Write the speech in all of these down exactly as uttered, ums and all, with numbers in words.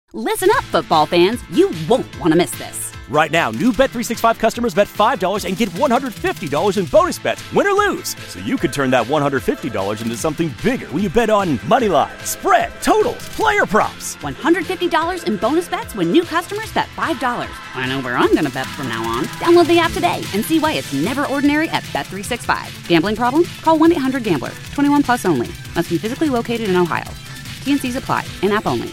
Listen up, football fans. You won't want to miss this. Right now, new Bet three sixty-five customers bet five dollars and get one hundred fifty dollars in bonus bets, win or lose. So you could turn that one hundred fifty dollars into something bigger when you bet on money line, spread, totals, player props. one hundred fifty dollars in bonus bets when new customers bet five dollars. I know where I'm going to bet from now on. Download the app today and see why it's never ordinary at Bet three sixty-five. Gambling problem? Call one eight hundred gambler. twenty-one plus only. Must be physically located in Ohio. T and C's apply. In-app only.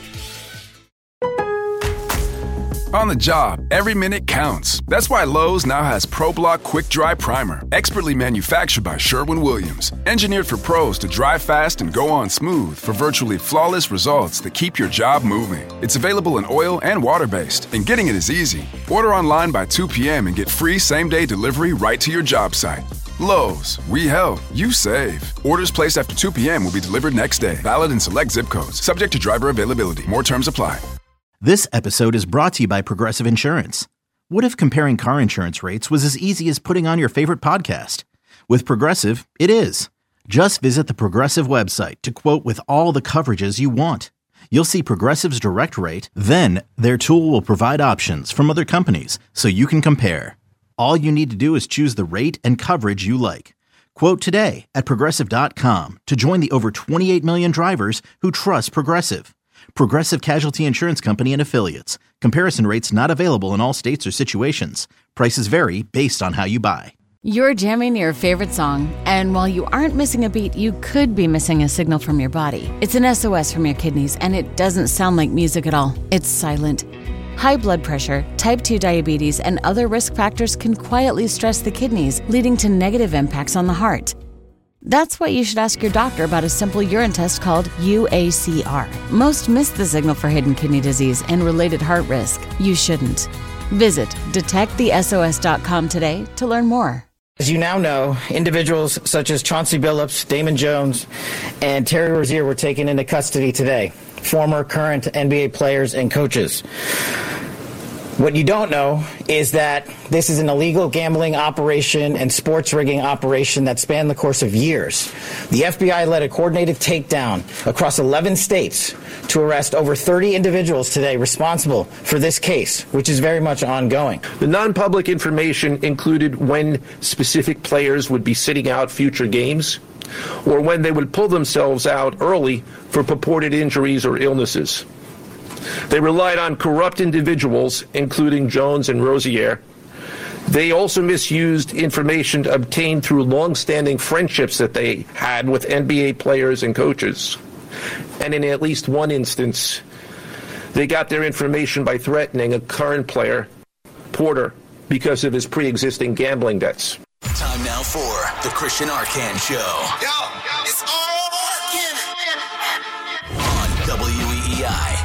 On the job, every minute counts. That's why Lowe's now has ProBlock Quick Dry Primer, expertly manufactured by Sherwin-Williams. Engineered for pros to dry fast and go on smooth for virtually flawless results that keep your job moving. It's available in oil and water-based, and getting it is easy. Order online by two p.m. and get free same-day delivery right to your job site. Lowe's, we help, you save. Orders placed after two p.m. will be delivered next day. Valid in select zip codes. Subject to driver availability. More terms apply. This episode is brought to you by Progressive Insurance. What if comparing car insurance rates was as easy as putting on your favorite podcast? With Progressive, it is. Just visit the Progressive website to quote with all the coverages you want. You'll see Progressive's direct rate, then their tool will provide options from other companies so you can compare. All you need to do is choose the rate and coverage you like. Quote today at Progressive dot com to join the over twenty-eight million drivers who trust Progressive. Progressive Casualty Insurance Company and Affiliates. Comparison rates not available in all states or situations. Prices vary based on how you buy. You're jamming your favorite song, and while you aren't missing a beat, you could be missing a signal from your body. It's an S O S from your kidneys, and it doesn't sound like music at all. It's silent. High blood pressure, type two diabetes, and other risk factors can quietly stress the kidneys, leading to negative impacts on the heart. That's why you should ask your doctor about a simple urine test called U A C R. Most miss the signal for hidden kidney disease and related heart risk. You shouldn't. Visit detect the S O S dot com today to learn more. As you now know, individuals such as Chauncey Billups, Damon Jones, and Terry Rozier were taken into custody today. Former, current N B A players and coaches. What you don't know is that this is an illegal gambling operation and sports rigging operation that spanned the course of years. The F B I led a coordinated takedown across eleven states to arrest over thirty individuals today responsible for this case, which is very much ongoing. The non-public information included when specific players would be sitting out future games or when they would pull themselves out early for purported injuries or illnesses. They relied on corrupt individuals, including Jones and Rozier. They also misused information obtained through long-standing friendships that they had with N B A players and coaches. And in at least one instance, they got their information by threatening a current player, Porter, because of his pre-existing gambling debts. Time now for the Christian Arcand Show. Yo, it's all Arcand on W E E I.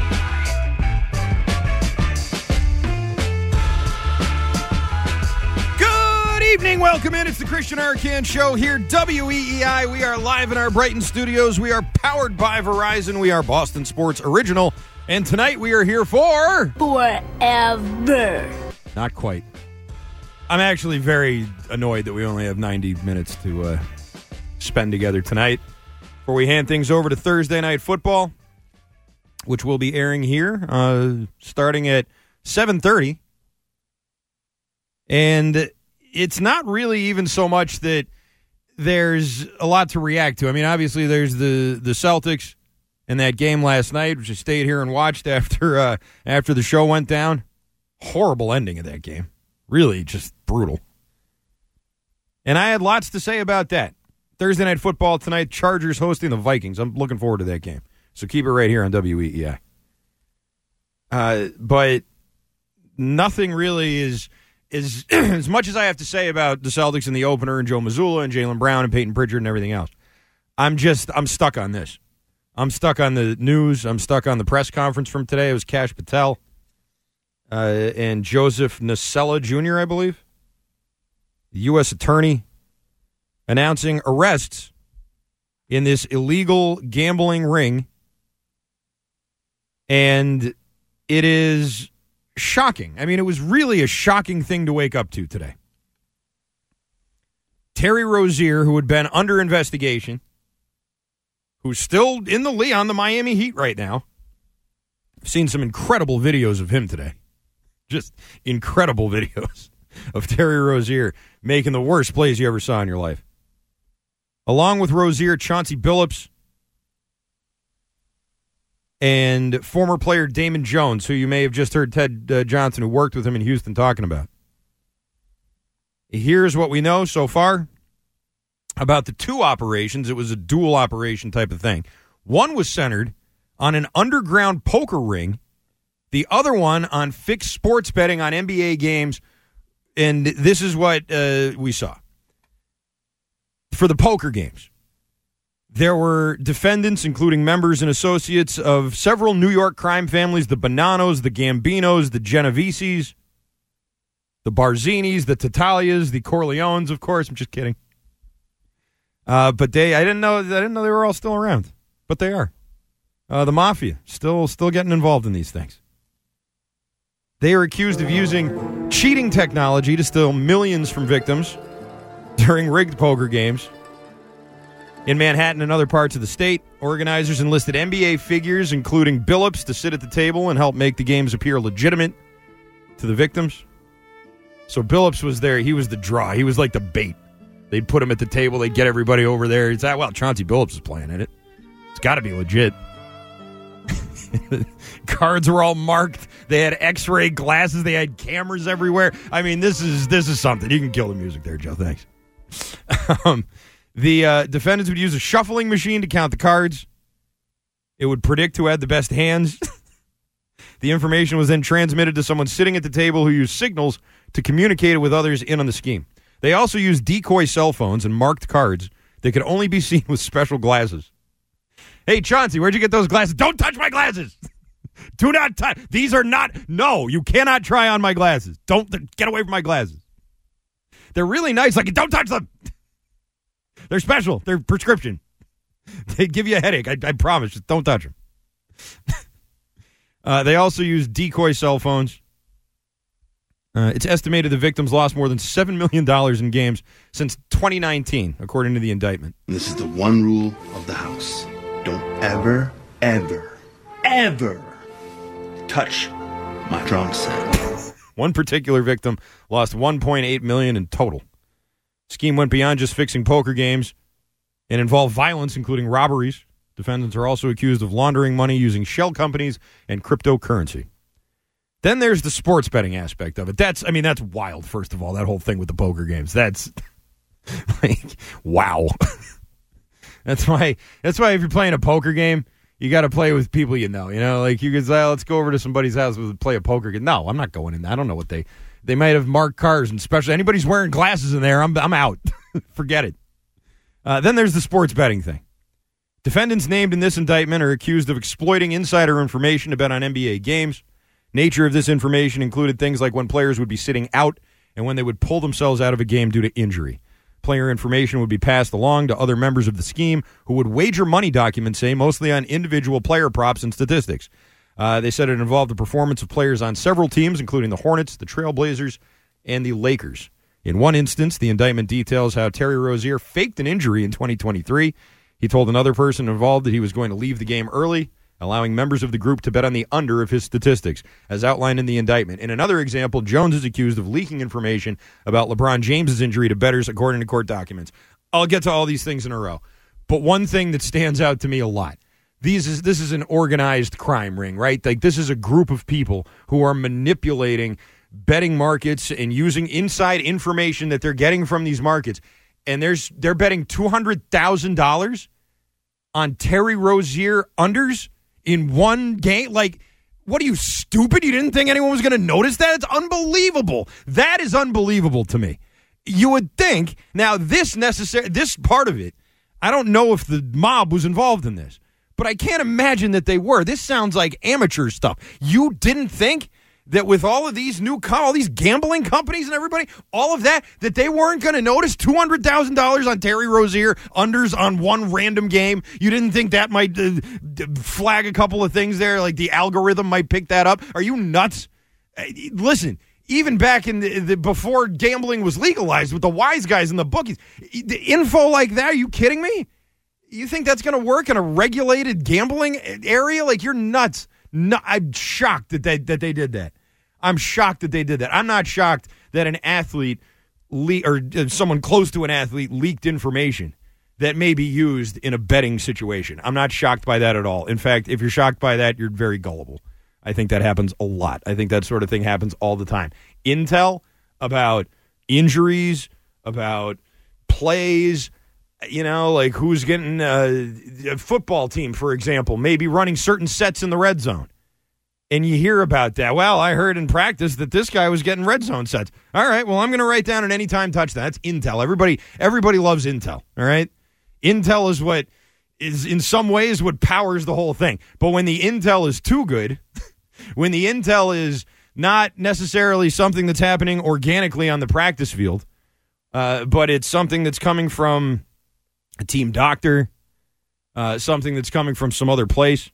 Evening, welcome in. It's the Christian Arcand Show here, W E E I. We are live in our Brighton studios. We are powered by Verizon. We are Boston Sports Original. And tonight we are here for... Forever. Not quite. I'm actually very annoyed that we only have ninety minutes to uh, spend together tonight before we hand things over to Thursday Night Football, which will be airing here uh, starting at seven thirty. And... it's not really even so much that there's a lot to react to. I mean, obviously, there's the, the Celtics and that game last night, which I stayed here and watched after uh, after the show went down. Horrible ending of that game. Really just brutal. And I had lots to say about that. Thursday Night Football tonight, Chargers hosting the Vikings. I'm looking forward to that game. So keep it right here on W E E I. Uh, but nothing really is... is as much as I have to say about the Celtics and the opener and Joe Mazzulla and Jaylen Brown and Peyton Pritchard and everything else, I'm just, I'm stuck on this. I'm stuck on the news. I'm stuck on the press conference from today. It was Kash Patel uh, and Joseph Nacella Junior, I believe, the U S attorney, announcing arrests in this illegal gambling ring. And it is... shocking. I mean, it was really a shocking thing to wake up to today. Terry Rozier, who had been under investigation, who's still in the league on the Miami Heat right now, I've seen some incredible videos of him today. Just incredible videos of Terry Rozier making the worst plays you ever saw in your life. Along with Rozier, Chauncey Billups, and former player Damon Jones, who you may have just heard Ted uh, Johnson, who worked with him in Houston, talking about. Here's what we know so far about the two operations. It was a dual operation type of thing. One was centered on an underground poker ring. The other one on fixed sports betting on N B A games. And this is what uh, we saw. For the poker games, there were defendants, including members and associates of several New York crime families, the Bonanos, the Gambinos, the Genoveses, the Barzinis, the Tatalias, the Corleones, of course. I'm just kidding. Uh, but they, I didn't know, I didn't know they were all still around, but they are. Uh, the mafia still, still getting involved in these things. They are accused of using cheating technology to steal millions from victims during rigged poker games. In Manhattan and other parts of the state, organizers enlisted N B A figures, including Billups, to sit at the table and help make the games appear legitimate to the victims. So Billups was there. He was the draw. He was like the bait. They'd put him at the table. They'd get everybody over there. It's that, well, Chauncey Billups is playing in it. It's got to be legit. Cards were all marked. They had X-ray glasses. They had cameras everywhere. I mean, this is this is something. You can kill the music there, Joe. Thanks. um, the uh, defendants would use a shuffling machine to count the cards. It would predict who had the best hands. The information was then transmitted to someone sitting at the table who used signals to communicate it with others in on the scheme. They also used decoy cell phones and marked cards that could only be seen with special glasses. Hey, Chauncey, where'd you get those glasses? Don't touch my glasses. Do not touch. These are not. No, you cannot try on my glasses. Don't get away from my glasses. They're really nice. Like, don't touch them. They're special. They're prescription. They give you a headache. I, I promise. Just don't touch them. uh, they also use decoy cell phones. Uh, it's estimated the victims lost more than seven million dollars in games since twenty nineteen, according to the indictment. This is the one rule of the house. Don't ever, ever, ever touch my drum set. One particular victim lost one point eight million dollars in total. Scheme went beyond just fixing poker games and involved violence, including robberies. Defendants are also accused of laundering money using shell companies and cryptocurrency. Then there's the sports betting aspect of it. That's, I mean, that's wild, first of all, that whole thing with the poker games. That's, like, wow. That's why, that's why if you're playing a poker game, you got to play with people you know. You know, like you can say, oh, let's go over to somebody's house and play a poker game. No, I'm not going in there. I don't know what they, they might have marked cars, and especially anybody's wearing glasses in there, I'm, I'm out. Forget it. Uh, then there's the sports betting thing. Defendants named in this indictment are accused of exploiting insider information to bet on N B A games. Nature of this information included things like when players would be sitting out and when they would pull themselves out of a game due to injury. Player information would be passed along to other members of the scheme who would wager money, documents say, mostly on individual player props and statistics. Uh, they said it involved the performance of players on several teams, including the Hornets, the Trailblazers, and the Lakers. In one instance, the indictment details how Terry Rozier faked an injury in twenty twenty-three. He told another person involved that he was going to leave the game early, allowing members of the group to bet on the under of his statistics, as outlined in the indictment. In another example, Jones is accused of leaking information about LeBron James's injury to bettors, according to court documents. I'll get to all these things in a row. But one thing that stands out to me a lot, these is this is an organized crime ring, right? Like, this is a group of people who are manipulating betting markets and using inside information that they're getting from these markets. And there's they're betting two hundred thousand dollars on Terry Rozier unders in one game. Like, what are you, stupid? You didn't think anyone was going to notice that? It's unbelievable. That is unbelievable to me. You would think, now this necessary, this part of it, I don't know if the mob was involved in this, but I can't imagine that they were. This sounds like amateur stuff. You didn't think that with all of these new, all these gambling companies and everybody, all of that, that they weren't going to notice two hundred thousand dollars on Terry Rozier unders on one random game? You didn't think that might uh, flag a couple of things there, like the algorithm might pick that up? Are you nuts? Uh, listen, even back in the, the before gambling was legalized with the wise guys and the bookies, the info like that, are you kidding me? You think that's going to work in a regulated gambling area? Like, you're nuts. No, I'm shocked that they that they did that. I'm shocked that they did that. I'm not shocked that an athlete le- or someone close to an athlete leaked information that may be used in a betting situation. I'm not shocked by that at all. In fact, if you're shocked by that, you're very gullible. I think that happens a lot. I think that sort of thing happens all the time. Intel about injuries, about plays, you know, like who's getting uh, a football team, for example, maybe running certain sets in the red zone. And you hear about that. Well, I heard in practice that this guy was getting red zone sets. All right, well, I'm going to write down an anytime touchdown. That's Intel. Everybody everybody loves Intel, all right? Intel is what is in some ways what powers the whole thing. But when the Intel is too good, when the Intel is not necessarily something that's happening organically on the practice field, uh, but it's something that's coming from a team doctor, uh, something that's coming from some other place,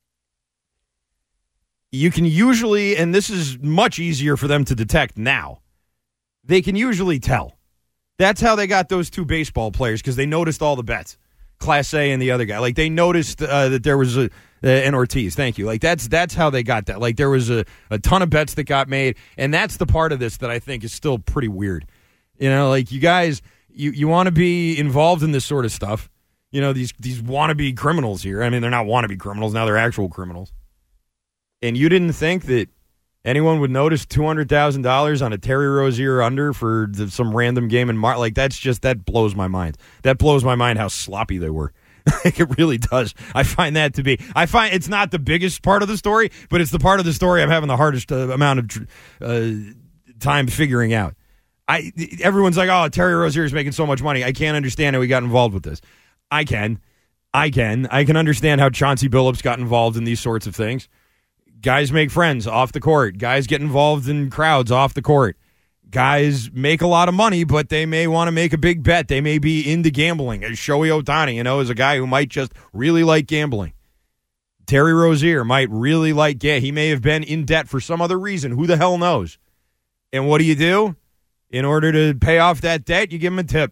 you can usually, and this is much easier for them to detect now, they can usually tell. That's how they got those two baseball players, because they noticed all the bets, Class A and the other guy. Like, they noticed uh, that there was a, uh, and Ortiz, thank you. Like, that's that's how they got that. Like, there was a, a ton of bets that got made, and that's the part of this that I think is still pretty weird. You know, like, you guys, you, you want to be involved in this sort of stuff. You know, these, these wannabe criminals here. I mean, they're not wannabe criminals. Now they're actual criminals. And you didn't think that anyone would notice two hundred thousand dollars on a Terry Rozier under for the, some random game in March? Like, that's just, that blows my mind. That blows my mind how sloppy they were. Like, it really does. I find that to be, I find it's not the biggest part of the story, but it's the part of the story I'm having the hardest uh, amount of uh, time figuring out. I Everyone's like, oh, Terry Rozier is making so much money. I can't understand how he got involved with this. I can. I can. I can understand how Chauncey Billups got involved in these sorts of things. Guys make friends off the court. Guys get involved in crowds off the court. Guys make a lot of money, but they may want to make a big bet. They may be into gambling. As Shohei Ohtani, you know, is a guy who might just really like gambling. Terry Rozier might really like gambling. He may have been in debt for some other reason. Who the hell knows? And what do you do? In order to pay off that debt, you give him a tip.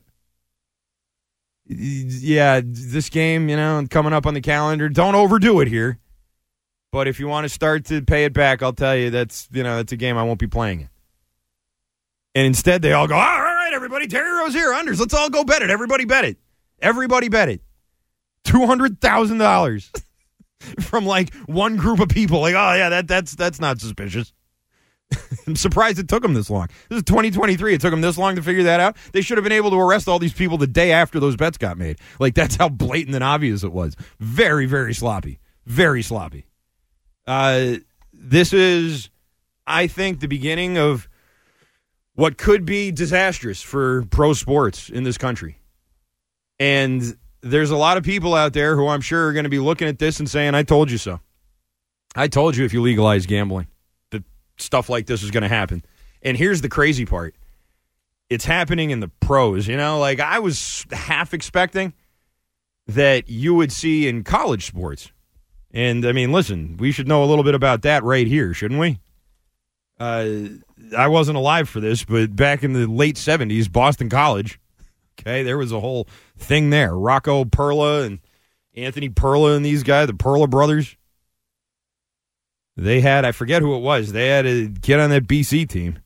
Yeah, this game, you know, coming up on the calendar, don't overdo it here. But if you want to start to pay it back, I'll tell you that's, you know, that's a game I won't be playing in. And instead they all go, all right, everybody, Terry Rozier unders. Let's all go bet it. Everybody bet it. Everybody bet it. two hundred thousand dollars from like one group of people. Like, oh, yeah, that that's that's not suspicious. I'm surprised it took them this long. This is twenty twenty-three. It took them this long to figure that out. They should have been able to arrest all these people the day after those bets got made. Like, that's how blatant and obvious it was. Very, very sloppy. Very sloppy. Uh, this is, I think, the beginning of what could be disastrous for pro sports in this country. And there's a lot of people out there who I'm sure are going to be looking at this and saying, I told you so. I told you if you legalize gambling that stuff like this is going to happen. And here's the crazy part. It's happening in the pros. You know, like, I was half expecting that you would see in college sports. And, I mean, listen, we should know a little bit about that right here, shouldn't we? Uh, I wasn't alive for this, but back in the late seventies, Boston College, okay, there was a whole thing there. Rocco Perla and Anthony Perla and these guys, the Perla brothers. They had, I forget who it was, they had a kid on that B C team.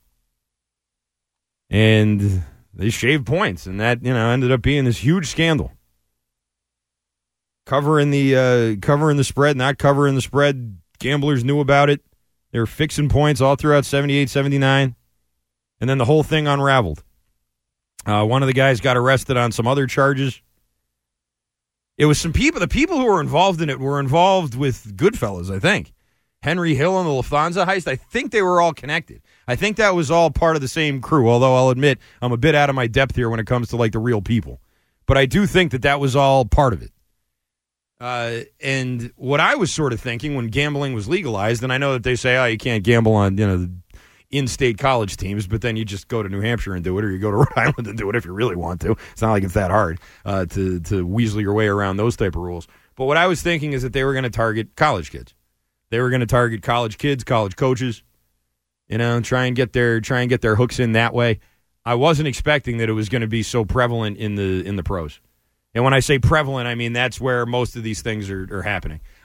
And they shaved points, and that, you know, ended up being this huge scandal. Covering the uh, covering the spread, not covering the spread. Gamblers knew about it. They were fixing points all throughout seventy-eight, seventy-nine. And then the whole thing unraveled. Uh, one of the guys got arrested on some other charges. It was some people, the people who were involved in it were involved with Goodfellas, I think. Henry Hill and the Lufthansa heist, I think they were all connected. I think that was all part of the same crew, although I'll admit I'm a bit out of my depth here when it comes to, like, the real people. But I do think that that was all part of it. Uh, and what I was sort of thinking when gambling was legalized, and I know that they say, oh, you can't gamble on, you know, the in-state college teams, but then you just go to New Hampshire and do it, or you go to Rhode Island and do it if you really want to. It's not like it's that hard uh, to, to weasel your way around those type of rules. But what I was thinking is that they were going to target college kids. They were going to target college kids, college coaches, you know, try and get their try and get their hooks in that way. I wasn't expecting that it was going to be so prevalent in the in the pros. And when I say prevalent, I mean that's where most of these things are, are happening.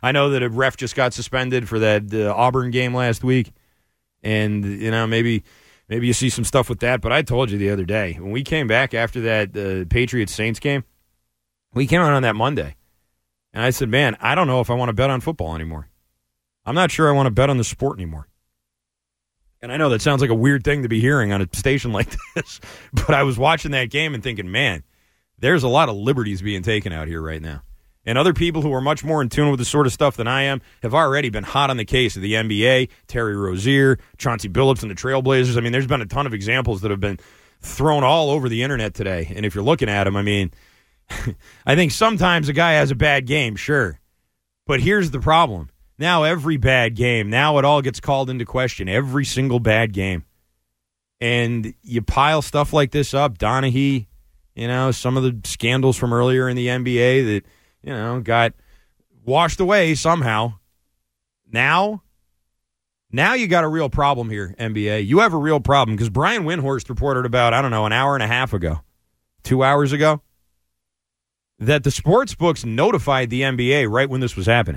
I know that a ref just got suspended for that uh, Auburn game last week, and you know maybe maybe you see some stuff with that. But I told you the other day when we came back after that uh, Patriots Saints game, we came out on that Monday, and I said, "Man, I don't know if I want to bet on football anymore. I'm not sure I want to bet on the sport anymore." And I know that sounds like a weird thing to be hearing on a station like this, but I was watching that game and thinking, man, there's a lot of liberties being taken out here right now. And other people who are much more in tune with the sort of stuff than I am have already been hot on the case of the N B A, Terry Rozier, Chauncey Billups, and the Trailblazers. I mean, there's been a ton of examples that have been thrown all over the internet today. And if you're looking at them, I mean, I think sometimes a guy has a bad game, sure. But here's the problem. Now every bad game, now it all gets called into question, every single bad game. And you pile stuff like this up, Donaghy, you know, some of the scandals from earlier in the N B A that, you know, got washed away somehow. Now, now you got a real problem here, N B A. You have a real problem because Brian Windhorst reported about, I don't know, an hour and a half ago, two hours ago, that the sports books notified the N B A right when this was happening.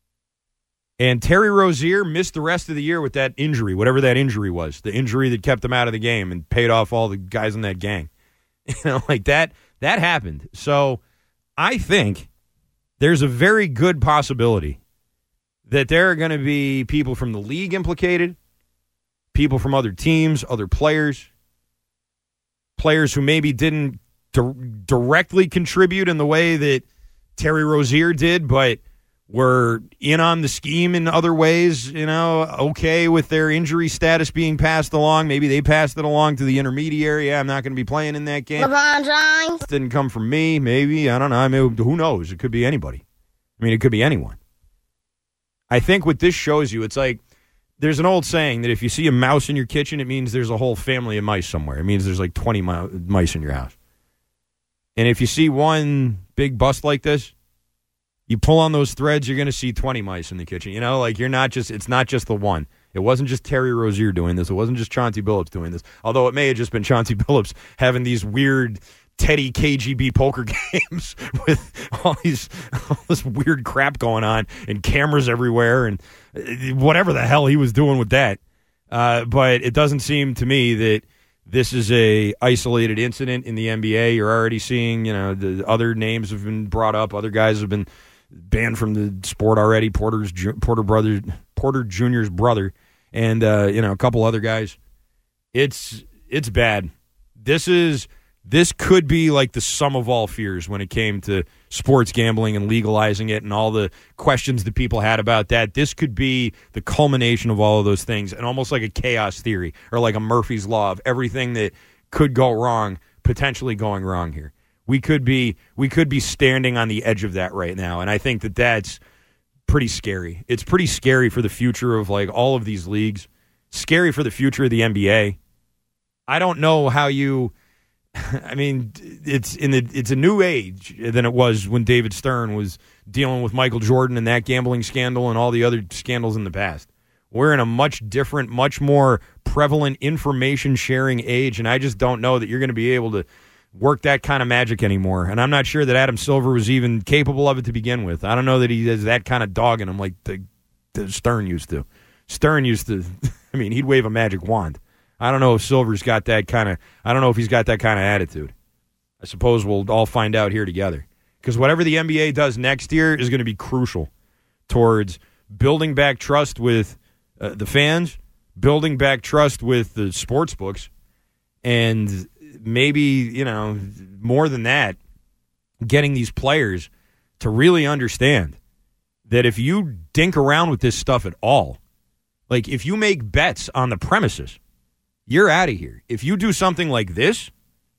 And Terry Rozier missed the rest of the year with that injury, whatever that injury was, the injury that kept him out of the game and paid off all the guys in that gang. You know, like that, that happened. So I think there's a very good possibility that there are going to be people from the league implicated, people from other teams, other players, players who maybe didn't di- directly contribute in the way that Terry Rozier did, but were in on the scheme in other ways, you know, okay with their injury status being passed along. Maybe they passed it along to the intermediary. Yeah, I'm not going to be playing in that game. LeBron James. Didn't come from me, maybe. I don't know. I mean, who knows? It could be anybody. I mean, it could be anyone. I think what this shows you, it's like there's an old saying that if you see a mouse in your kitchen, it means there's a whole family of mice somewhere. It means there's like twenty mice in your house. And if you see one big bust like this, you pull on those threads, you're going to see twenty mice in the kitchen. You know, like you're not just, it's not just the one. It wasn't just Terry Rozier doing this. It wasn't just Chauncey Billups doing this. Although it may have just been Chauncey Billups having these weird Teddy K G B poker games with all these, all this weird crap going on and cameras everywhere and whatever the hell he was doing with that. Uh, but it doesn't seem to me that this is a isolated incident in the N B A. You're already seeing, you know, the other names have been brought up. Other guys have been banned from the sport already. Porter's Porter brother, Porter Junior's brother, and uh, you know a couple other guys. It's it's bad. This is this could be like the sum of all fears when it came to sports gambling and legalizing it and all the questions that people had about that. This could be the culmination of all of those things and almost like a chaos theory or like a Murphy's Law of everything that could go wrong potentially going wrong here. We could be we could be standing on the edge of that right now, and I think that that's pretty scary. It's pretty scary for the future of like all of these leagues. Scary for the future of the N B A. I don't know how you. I mean, it's in the it's a new age than it was when David Stern was dealing with Michael Jordan and that gambling scandal and all the other scandals in the past. We're in a much different, much more prevalent information sharing age, and I just don't know that you're going to be able to work that kind of magic anymore. And I'm not sure that Adam Silver was even capable of it to begin with. I don't know that he has that kind of dog in him like the, the Stern used to. Stern used to, I mean, he'd wave a magic wand. I don't know if Silver's got that kind of, I don't know if he's got that kind of attitude. I suppose we'll all find out here together. Because whatever the N B A does next year is going to be crucial towards building back trust with uh, the fans, building back trust with the sports books, and maybe, you know, more than that, getting these players to really understand that if you dink around with this stuff at all, like if you make bets on the premises, you're out of here. If you do something like this,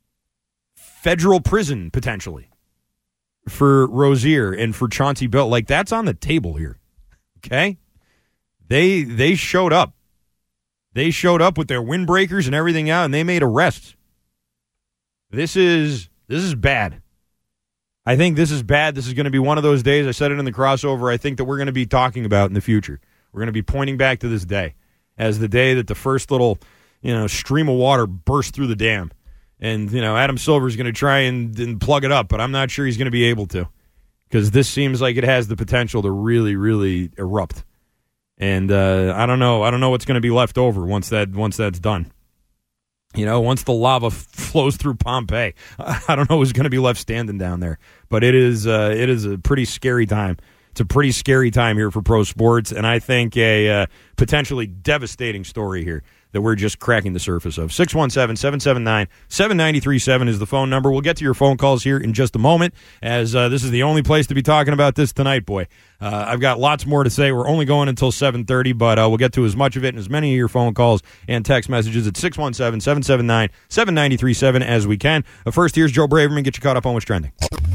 federal prison potentially for Rozier and for Chauncey Billups, like that's on the table here. Okay? They they showed up. They showed up with their windbreakers and everything out, and they made arrests. This is this is bad. I think this is bad. This is going to be one of those days. I said it in the crossover. I think that we're going to be talking about in the future. We're going to be pointing back to this day as the day that the first little, you know, stream of water burst through the dam. And, you know, Adam Silver's going to try and, and plug it up, but I'm not sure he's going to be able to because this seems like it has the potential to really, really erupt. And uh, I don't know. I don't know what's going to be left over once that once that's done. You know, once the lava f- flows through Pompeii, I don't know who's going to be left standing down there. But it is uh, it is a pretty scary time. It's a pretty scary time here for pro sports, and I think a uh, potentially devastating story here that we're just cracking the surface of. six one seven, seven seven nine, seven nine three seven is the phone number. We'll get to your phone calls here in just a moment, as uh, this is the only place to be talking about this tonight, boy. Uh, I've got lots more to say. We're only going until seven thirty, but uh, we'll get to as much of it and as many of your phone calls and text messages at six one seven, seven seven nine, seven nine three seven as we can. But first, here's Joe Braverman. Get you caught up on what's trending.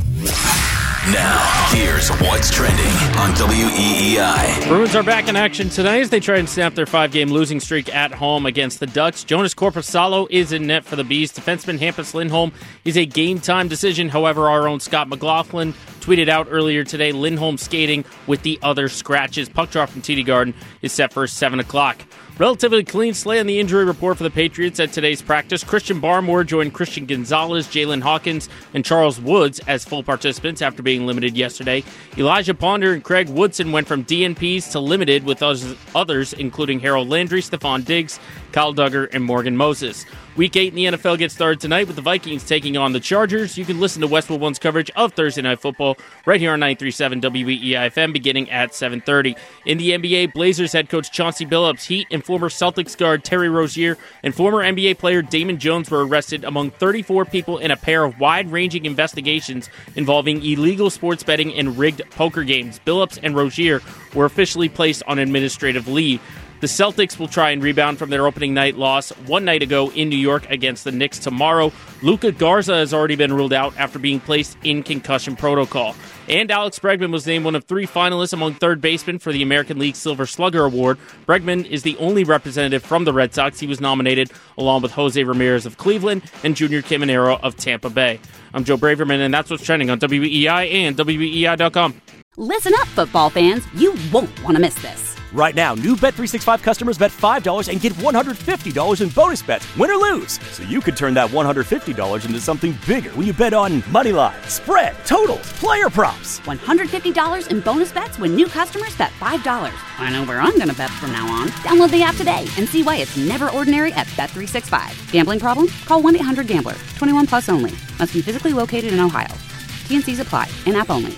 Now, here's what's trending on W E E I. Bruins are back in action tonight as they try and snap their five-game losing streak at home against the Ducks. Jonas Korpisalo is in net for the Bees. Defenseman Hampus Lindholm is a game-time decision. However, our own Scott McLaughlin tweeted out earlier today, Lindholm skating with the other scratches. Puck drop from T D Garden is set for seven o'clock. Relatively clean slate on the injury report for the Patriots at today's practice. Christian Barmore joined Christian Gonzalez, Jalen Hawkins, and Charles Woods as full participants after being limited yesterday. Elijah Ponder and Craig Woodson went from D N Ps to limited, with others including Harold Landry, Stephon Diggs, Kyle Duggar, and Morgan Moses. Week eight in the N F L gets started tonight with the Vikings taking on the Chargers. You can listen to Westwood One's coverage of Thursday Night Football right here on ninety-three point seven W E E I F M beginning at seven thirty. In the N B A, Blazers head coach Chauncey Billups, Heat and former Celtics guard Terry Rozier, and former N B A player Damon Jones were arrested among thirty-four people in a pair of wide-ranging investigations involving illegal sports betting and rigged poker games. Billups and Rozier were officially placed on administrative leave. The Celtics will try and rebound from their opening night loss one night ago in New York against the Knicks tomorrow. Luka Garza has already been ruled out after being placed in concussion protocol. And Alex Bregman was named one of three finalists among third basemen for the American League Silver Slugger Award. Bregman is the only representative from the Red Sox. He was nominated along with Jose Ramirez of Cleveland and Junior Caminero of Tampa Bay. I'm Joe Braverman, and that's what's trending on W E E I and W E E I dot com. Listen up, football fans. You won't want to miss this. Right now, new Bet three sixty-five customers bet five dollars and get one hundred fifty dollars in bonus bets, win or lose. So you could turn that one hundred fifty dollars into something bigger when you bet on money line, spread, totals, player props. one hundred fifty dollars in bonus bets when new customers bet five dollars. I know where I'm going to bet from now on. Download the app today and see why it's never ordinary at Bet three sixty-five. Gambling problem? Call one eight hundred gambler. twenty-one plus only. Must be physically located in Ohio. T and C's apply. In-app only.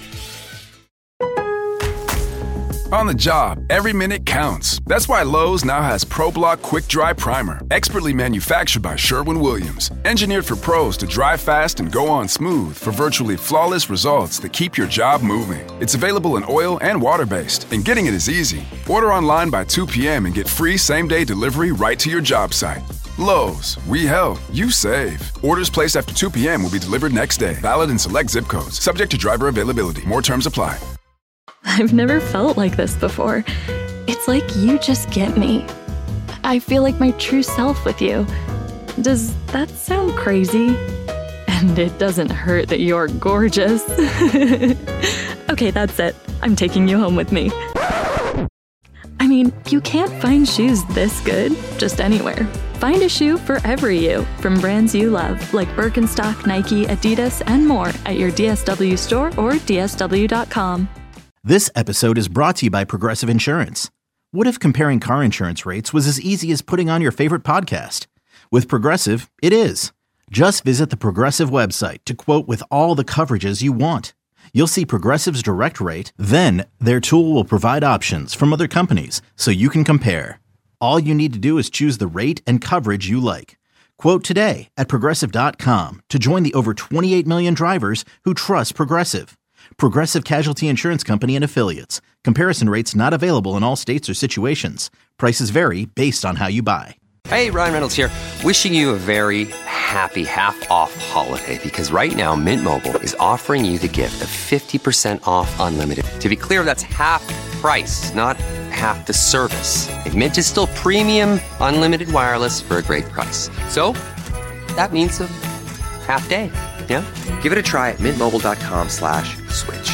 On the job, every minute counts. That's why Lowe's now has ProBlock Quick Dry Primer, expertly manufactured by Sherwin-Williams. Engineered for pros to dry fast and go on smooth for virtually flawless results that keep your job moving. It's available in oil and water-based, and getting it is easy. Order online by two p.m. and get free same-day delivery right to your job site. Lowe's, we help, you save. Orders placed after two p.m. will be delivered next day. Valid in select zip codes. Subject to driver availability. More terms apply. I've never felt like this before. It's like you just get me. I feel like my true self with you. Does that sound crazy? And it doesn't hurt that you're gorgeous. Okay, that's it. I'm taking you home with me. I mean, you can't find shoes this good just anywhere. Find a shoe for every you from brands you love, like Birkenstock, Nike, Adidas, and more at your D S W store or D S W dot com. This episode is brought to you by Progressive Insurance. What if comparing car insurance rates was as easy as putting on your favorite podcast? With Progressive, it is. Just visit the Progressive website to quote with all the coverages you want. You'll see Progressive's direct rate, then their tool will provide options from other companies so you can compare. All you need to do is choose the rate and coverage you like. Quote today at Progressive dot com to join the over twenty-eight million drivers who trust Progressive. Progressive Casualty Insurance Company and Affiliates. Comparison rates not available in all states or situations. Prices vary based on how you buy. Hey, Ryan Reynolds here. Wishing you a very happy half-off holiday, because right now Mint Mobile is offering you the gift of fifty percent off unlimited. To be clear, that's half price, not half the service. And Mint is still premium unlimited wireless for a great price. So that means a half day. Yeah? Give it a try at mintmobile.com slash switch.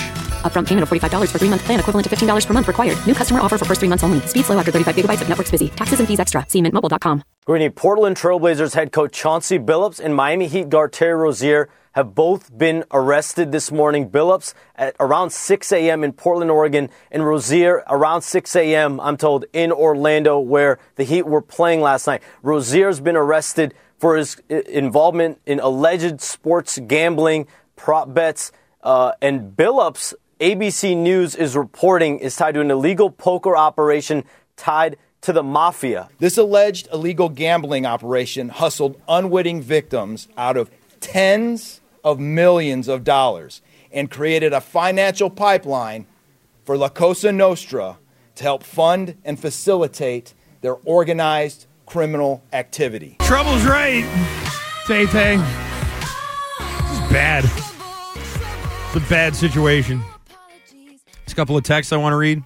Upfront payment of forty-five dollars for three-month plan equivalent to fifteen dollars per month required. New customer offer for first three months only. Speed slow after thirty-five gigabytes if network's busy. Taxes and fees extra. See mint mobile dot com. Greeny, Portland Trailblazers head coach Chauncey Billups and Miami Heat guard Terry Rozier have both been arrested this morning. Billups at around six a.m. in Portland, Oregon, and Rozier around six a.m., I'm told, in Orlando, where the Heat were playing last night. Rozier's been arrested for his involvement in alleged sports gambling, prop bets, uh, and Billups, A B C News is reporting, is tied to an illegal poker operation tied to the mafia. This alleged illegal gambling operation hustled unwitting victims out of tens of millions of dollars and created a financial pipeline for La Cosa Nostra to help fund and facilitate their organized criminal activity. Trouble's right, Tay-Tay. This is bad. It's a bad situation. There's a couple of texts I want to read.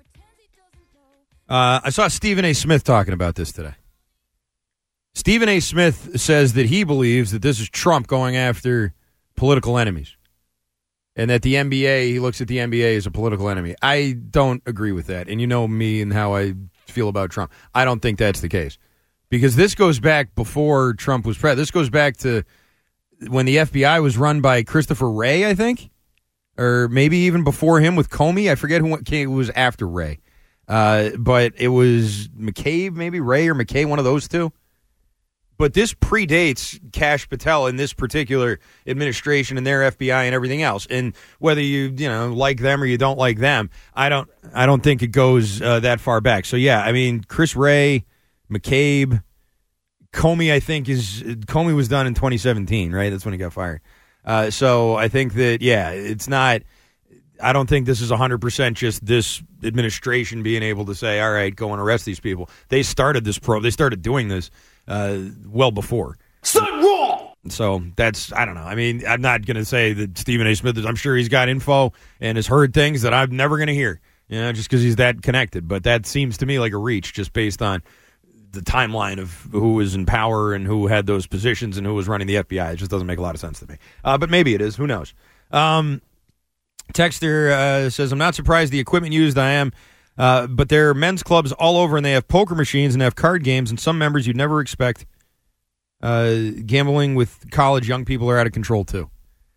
Uh, I saw Stephen A. Smith talking about this today. Stephen A. Smith says that he believes that this is Trump going after political enemies and that the N B A, he looks at the N B A as a political enemy. I don't agree with that, and you know me and how I feel about Trump. I don't think that's the case because this goes back before Trump was president. This goes back to when the F B I was run by Christopher Wray, I think, or maybe even before him with Comey. I forget who came, it was after Wray. Uh, but it was McCabe, maybe Ray or McKay, one of those two. But this predates Kash Patel in this particular administration and their F B I and everything else. And whether you you know like them or you don't like them, I don't I don't think it goes uh, that far back. So yeah, I mean Chris Wray, McCabe, Comey. I think is Comey was done in twenty seventeen, right? That's when he got fired. Uh, so I think that yeah, it's not. I don't think this is one hundred percent just this administration being able to say, all right, go and arrest these people. They started this pro. They started doing this uh, well before. Said wrong! So that's, I don't know. I mean, I'm not going to say that Stephen A. Smith is, I'm sure he's got info and has heard things that I'm never going to hear, you know, just because he's that connected. But that seems to me like a reach just based on the timeline of who was in power and who had those positions and who was running the F B I. It just doesn't make a lot of sense to me. Uh, but maybe it is. Who knows? Um, Texter uh, says, I'm not surprised the equipment used, I am, uh, but there are men's clubs all over, and they have poker machines and have card games, and some members you'd never expect. Uh, gambling with college young people are out of control, too.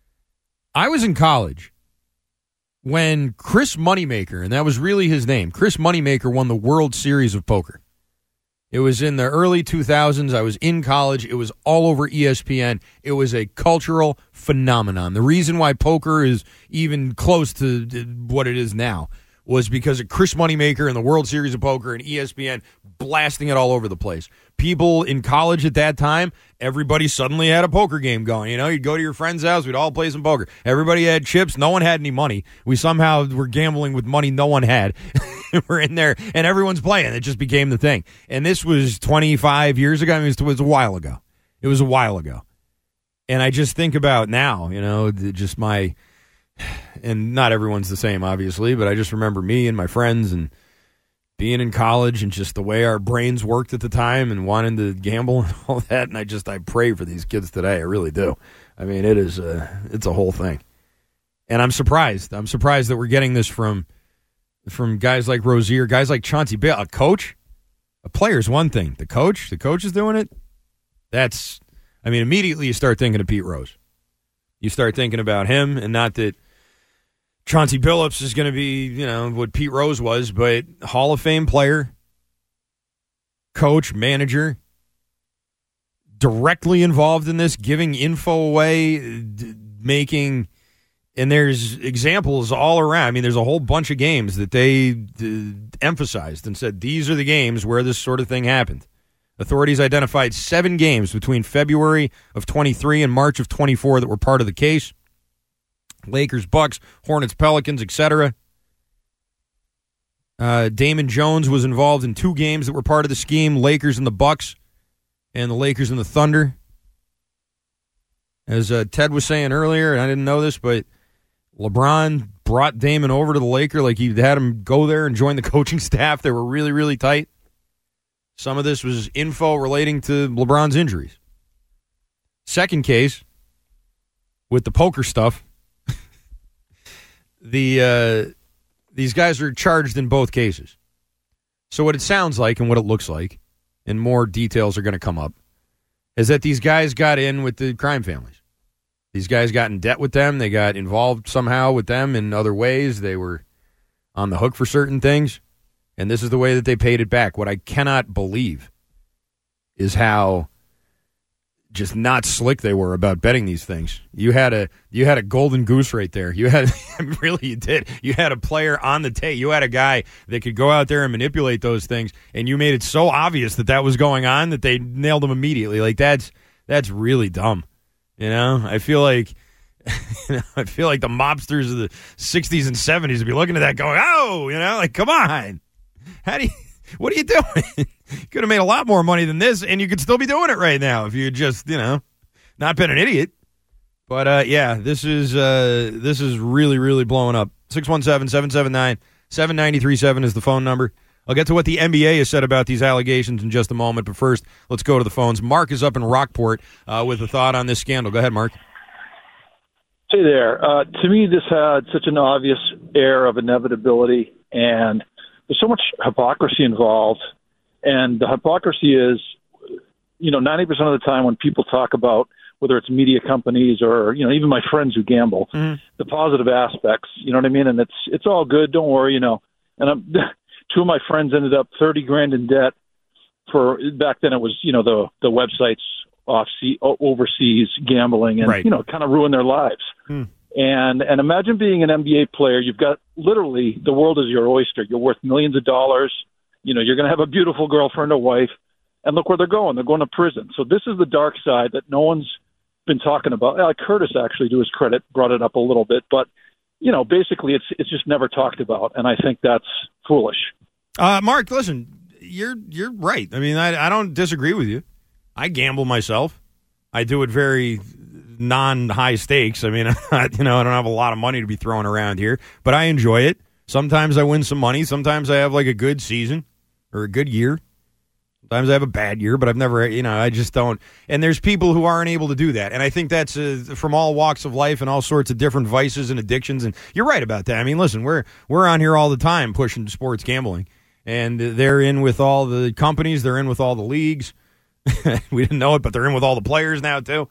I was in college when Chris Moneymaker, and that was really his name, Chris Moneymaker won the World Series of Poker. It was in the early two thousands. I was in college. It was all over E S P N. It was a cultural phenomenon. The reason why poker is even close to what it is now was because of Chris Moneymaker and the World Series of Poker and E S P N blasting it all over the place. People in college at that time, everybody suddenly had a poker game going. You know, you'd go to your friend's house, we'd all play some poker. Everybody had chips. No one had any money. We somehow were gambling with money no one had. We're in there, and everyone's playing. It just became the thing. And this was twenty-five years ago. I mean, it was a while ago. It was a while ago. And I just think about now, you know, just my, and not everyone's the same, obviously, but I just remember me and my friends and being in college and just the way our brains worked at the time and wanting to gamble and all that. And I just, I pray for these kids today. I really do. I mean, it is a, it's a whole thing. And I'm surprised. I'm surprised that we're getting this from, from guys like Rozier, guys like Chauncey Billups. A coach? A player's one thing. The coach? The coach is doing it? That's, I mean, immediately you start thinking of Pete Rose. You start thinking about him, and not that Chauncey Billups is going to be, you know, what Pete Rose was, but Hall of Fame player, coach, manager, directly involved in this, giving info away, d- making, and there's examples all around. I mean, there's a whole bunch of games that they d- emphasized and said, these are the games where this sort of thing happened. Authorities identified seven games between February of twenty-three and March of twenty-four that were part of the case. Lakers, Bucks, Hornets, Pelicans, et cetera. Uh, Damon Jones was involved in two games that were part of the scheme, Lakers and the Bucks, and the Lakers and the Thunder. As uh, Ted was saying earlier, and I didn't know this, but LeBron brought Damon over to the Lakers, like he had him go there and join the coaching staff. They were really, really tight. Some of this was info relating to LeBron's injuries. Second case, with the poker stuff, the uh, these guys are charged in both cases. So what it sounds like and what it looks like, and more details are going to come up, is that these guys got in with the crime families. These guys got in debt with them. They got involved somehow with them in other ways. They were on the hook for certain things, and this is the way that they paid it back. What I cannot believe is how just not slick they were about betting these things. You had a you had a golden goose right there. You had really you did. You had a player on the tape. You had a guy that could go out there and manipulate those things, and you made it so obvious that that was going on that they nailed him immediately. Like that's that's really dumb. You know, I feel like you know, I feel like the mobsters of the sixties and seventies would be looking at that going, "Oh, you know, like come on, how do you?" What are you doing? You could have made a lot more money than this, and you could still be doing it right now if you had just, you know, not been an idiot. But, uh, yeah, this is uh, this is really, really blowing up. six one seven, seven seven nine, seven nine three seven is the phone number. I'll get to what the N B A has said about these allegations in just a moment, but first, let's go to the phones. Mark is up in Rockport uh, with a thought on this scandal. Go ahead, Mark. Hey there. Uh, to me, this had such an obvious air of inevitability, and there's so much hypocrisy involved, and the hypocrisy is, you know, ninety percent of the time when people talk about whether it's media companies or, you know, even my friends who gamble, mm-hmm. the positive aspects, you know what I mean? And it's it's all good, don't worry, you know. And I'm, two of my friends ended up thirty grand in debt for, back then it was, you know, the the websites off overseas gambling and, right. you know, kind of ruined their lives. Mm. And and imagine being an N B A player. You've got literally the world is your oyster. You're worth millions of dollars. You know, you're going to have a beautiful girlfriend or wife. And look where they're going. They're going to prison. So this is the dark side that no one's been talking about. Uh, Curtis, actually, to his credit, brought it up a little bit. But, you know, basically it's it's just never talked about. And I think that's foolish. Uh, Mark, listen, you're you're right. I mean, I, I don't disagree with you. I gamble myself. I do it very non-high stakes. I mean, you know, I don't have a lot of money to be throwing around here, but I enjoy it. Sometimes I win some money. Sometimes I have like a good season or a good year. Sometimes I have a bad year, but I've never, you know, I just don't. And there's people who aren't able to do that. And I think that's uh, from all walks of life and all sorts of different vices and addictions. And you're right about that. I mean, listen, we're we're on here all the time pushing sports gambling. And they're in with all the companies. They're in with all the leagues. We didn't know it, but they're in with all the players now, too.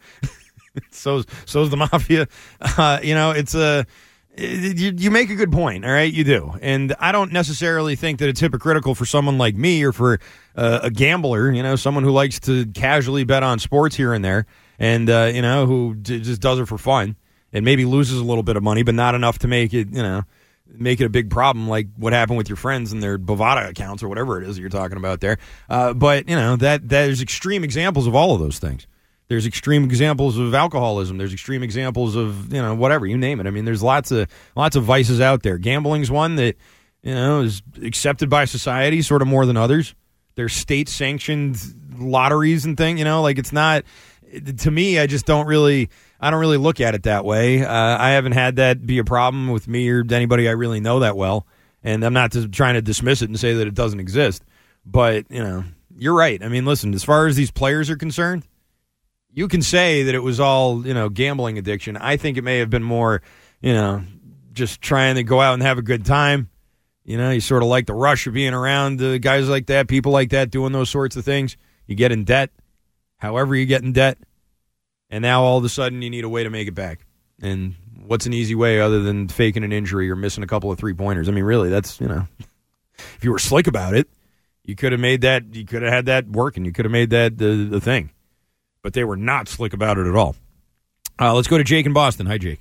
So so's the mafia. Uh, you know, it's a you, you make a good point. All right, you do, and I don't necessarily think that it's hypocritical for someone like me or for uh, a gambler. You know, someone who likes to casually bet on sports here and there, and uh, you know, who d- just does it for fun and maybe loses a little bit of money, but not enough to make it, you know, make it a big problem like what happened with your friends and their Bovada accounts or whatever it is that you're talking about there. Uh, but you know that there's extreme examples of all of those things. There's extreme examples of alcoholism. There's extreme examples of, you know, whatever, you name it. I mean, there's lots of lots of vices out there. Gambling's one that, you know, is accepted by society sort of more than others. There's state-sanctioned lotteries and things, you know, like it's not, to me, I just don't really, I don't really look at it that way. Uh, I haven't had that be a problem with me or anybody I really know that well. And I'm not just trying to dismiss it and say that it doesn't exist. But, you know, you're right. I mean, listen, as far as these players are concerned, you can say that it was all, you know, gambling addiction. I think it may have been more, you know, just trying to go out and have a good time. You know, you sort of like the rush of being around uh, guys like that, people like that, doing those sorts of things. You get in debt, however you get in debt, and now all of a sudden you need a way to make it back. And what's an easy way other than faking an injury or missing a couple of three-pointers? I mean, really, that's, you know, if you were slick about it, you could have made that, you could have had that working. You could have made that the, the thing. But they were not slick about it at all. Uh, let's go to Jake in Boston. Hi, Jake.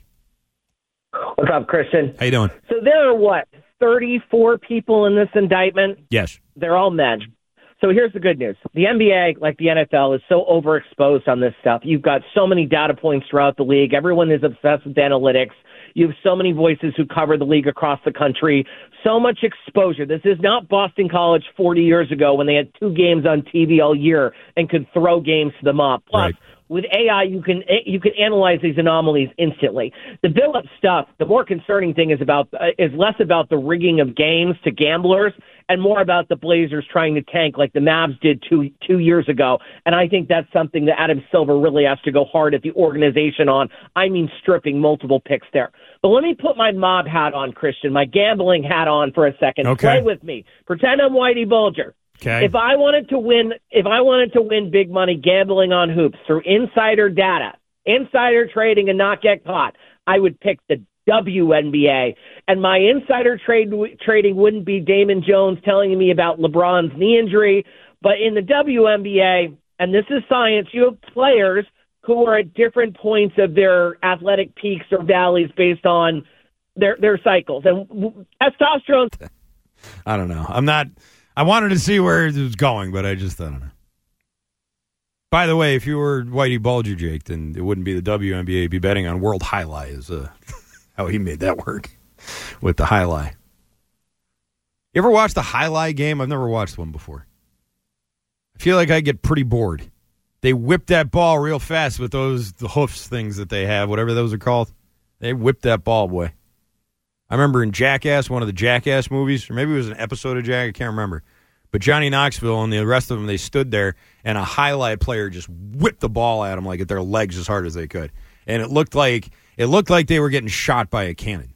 What's up, Christian? How you doing? So there are, what, thirty-four people in this indictment? Yes. They're all men. So here's the good news. The N B A, like the N F L, is so overexposed on this stuff. You've got so many data points throughout the league. Everyone is obsessed with analytics. You have so many voices who cover the league across the country. So much exposure. This is not Boston College forty years ago when they had two games on T V all year and could throw games to them up. Plus, right. With A I, you can you can analyze these anomalies instantly. The Billups stuff, the more concerning thing is about uh, is less about the rigging of games to gamblers and more about the Blazers trying to tank like the Mavs did two two years ago. And I think that's something that Adam Silver really has to go hard at the organization on. I mean, stripping multiple picks there. But let me put my mob hat on, Christian, my gambling hat on for a second. Okay. Play with me. Pretend I'm Whitey Bulger. Okay. If I wanted to win, if I wanted to win big money gambling on hoops through insider data, insider trading, and not get caught, I would pick the W N B A. And my insider trade trading wouldn't be Damon Jones telling me about LeBron's knee injury, but in the W N B A, and this is science, you have players who are at different points of their athletic peaks or valleys based on their their cycles. And testosterone. I don't know. I'm not. I wanted to see where it was going, but I just I don't know. By the way, if you were Whitey Bulger, Jake, then it wouldn't be the W N B A. It'd be betting on World Highlight is uh, how he made that work with the Highlight. You ever watch the Highlight game? I've never watched one before. I feel like I get pretty bored. They whip that ball real fast with those the hoofs things that they have, whatever those are called. They whip that ball, boy. I remember in Jackass, one of the Jackass movies, or maybe it was an episode of Jackass, I can't remember. But Johnny Knoxville and the rest of them, they stood there, and a Highlight player just whipped the ball at them like at their legs as hard as they could. And it looked like it looked like they were getting shot by a cannon.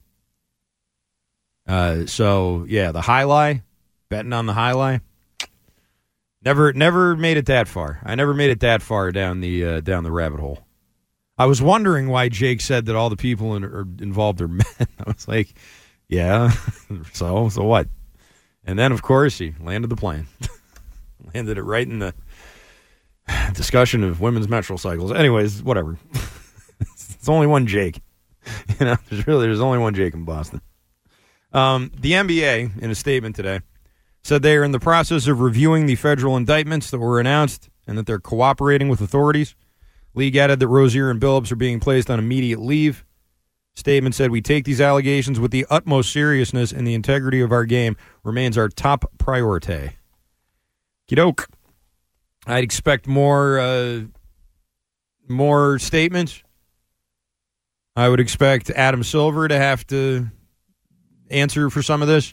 Uh, so, yeah, the Highlight, betting on the Highlight. Never, never made it that far. I never made it that far down the uh, down the rabbit hole. I was wondering why Jake said that all the people in, are involved are men. I was like, yeah, so so what? And then, of course, he landed the plane. Landed it right in the discussion of women's menstrual cycles. Anyways, whatever. It's only one Jake. You know, there's really there's only one Jake in Boston. Um, the N B A, in a statement today, said they are in the process of reviewing the federal indictments that were announced and that they're cooperating with authorities. League added that Rozier and Billups are being placed on immediate leave. Statement said, we take these allegations with the utmost seriousness, and the integrity of our game remains our top priority. Kidoke. I'd expect more, uh, more statements. I would expect Adam Silver to have to answer for some of this.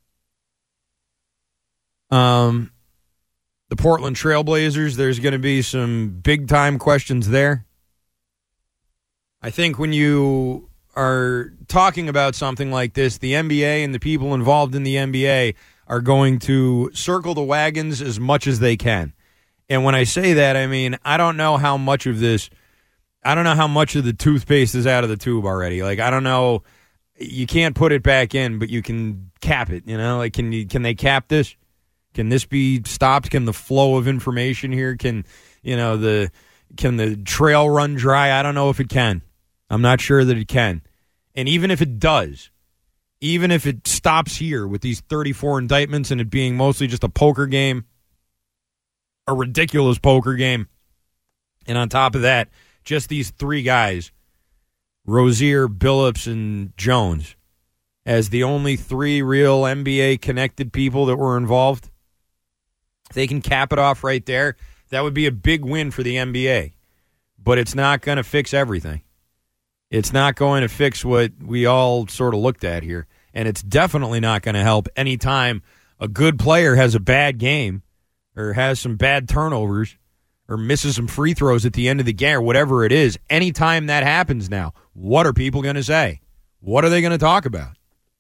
Um, the Portland Trailblazers, there's going to be some big-time questions there. I think when you are talking about something like this, the N B A and the people involved in the N B A are going to circle the wagons as much as they can. And when I say that, I mean, I don't know how much of this, I don't know how much of the toothpaste is out of the tube already. Like, I don't know, you can't put it back in, but you can cap it, you know? Like, can you, can they cap this? Can this be stopped? Can the flow of information here, can, you know, the, can the trail run dry? I don't know if it can. I'm not sure that it can. And even if it does, even if it stops here with these thirty-four indictments and it being mostly just a poker game, a ridiculous poker game, and on top of that, just these three guys, Rozier, Billups, and Jones, as the only three real N B A-connected people that were involved, if they can cap it off right there, that would be a big win for the N B A. But it's not going to fix everything. It's not going to fix what we all sort of looked at here. And it's definitely not going to help any time a good player has a bad game or has some bad turnovers or misses some free throws at the end of the game or whatever it is. Anytime that happens now, what are people going to say? What are they going to talk about?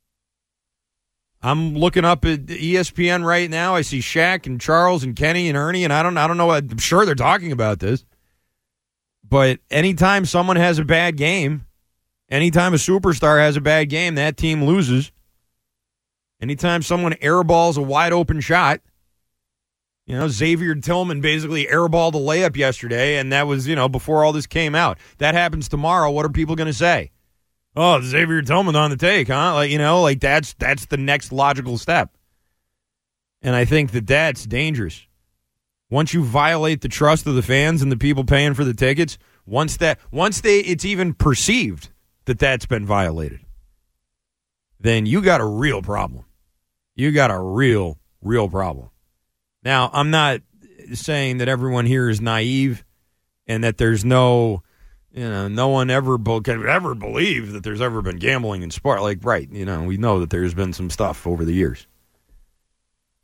I'm looking up at E S P N right now. I see Shaq and Charles and Kenny and Ernie, and I don't I don't know what, I'm sure they're talking about this. But anytime someone has a bad game, anytime a superstar has a bad game, that team loses. Anytime someone airballs a wide open shot, you know, Xavier Tillman basically airballed a layup yesterday, and that was, you know, before all this came out. That happens tomorrow. What are people going to say? Oh, Xavier Tillman on the take, huh? Like, you know, like that's that's the next logical step. And I think that that's dangerous. Once you violate the trust of the fans and the people paying for the tickets, once that once they it's even perceived that that's been violated, then you got a real problem. You got a real, real problem. Now, I'm not saying that everyone here is naive and that there's no, you know, no one ever can ever believe that there's ever been gambling in sport. Like, right, you know, we know that there's been some stuff over the years.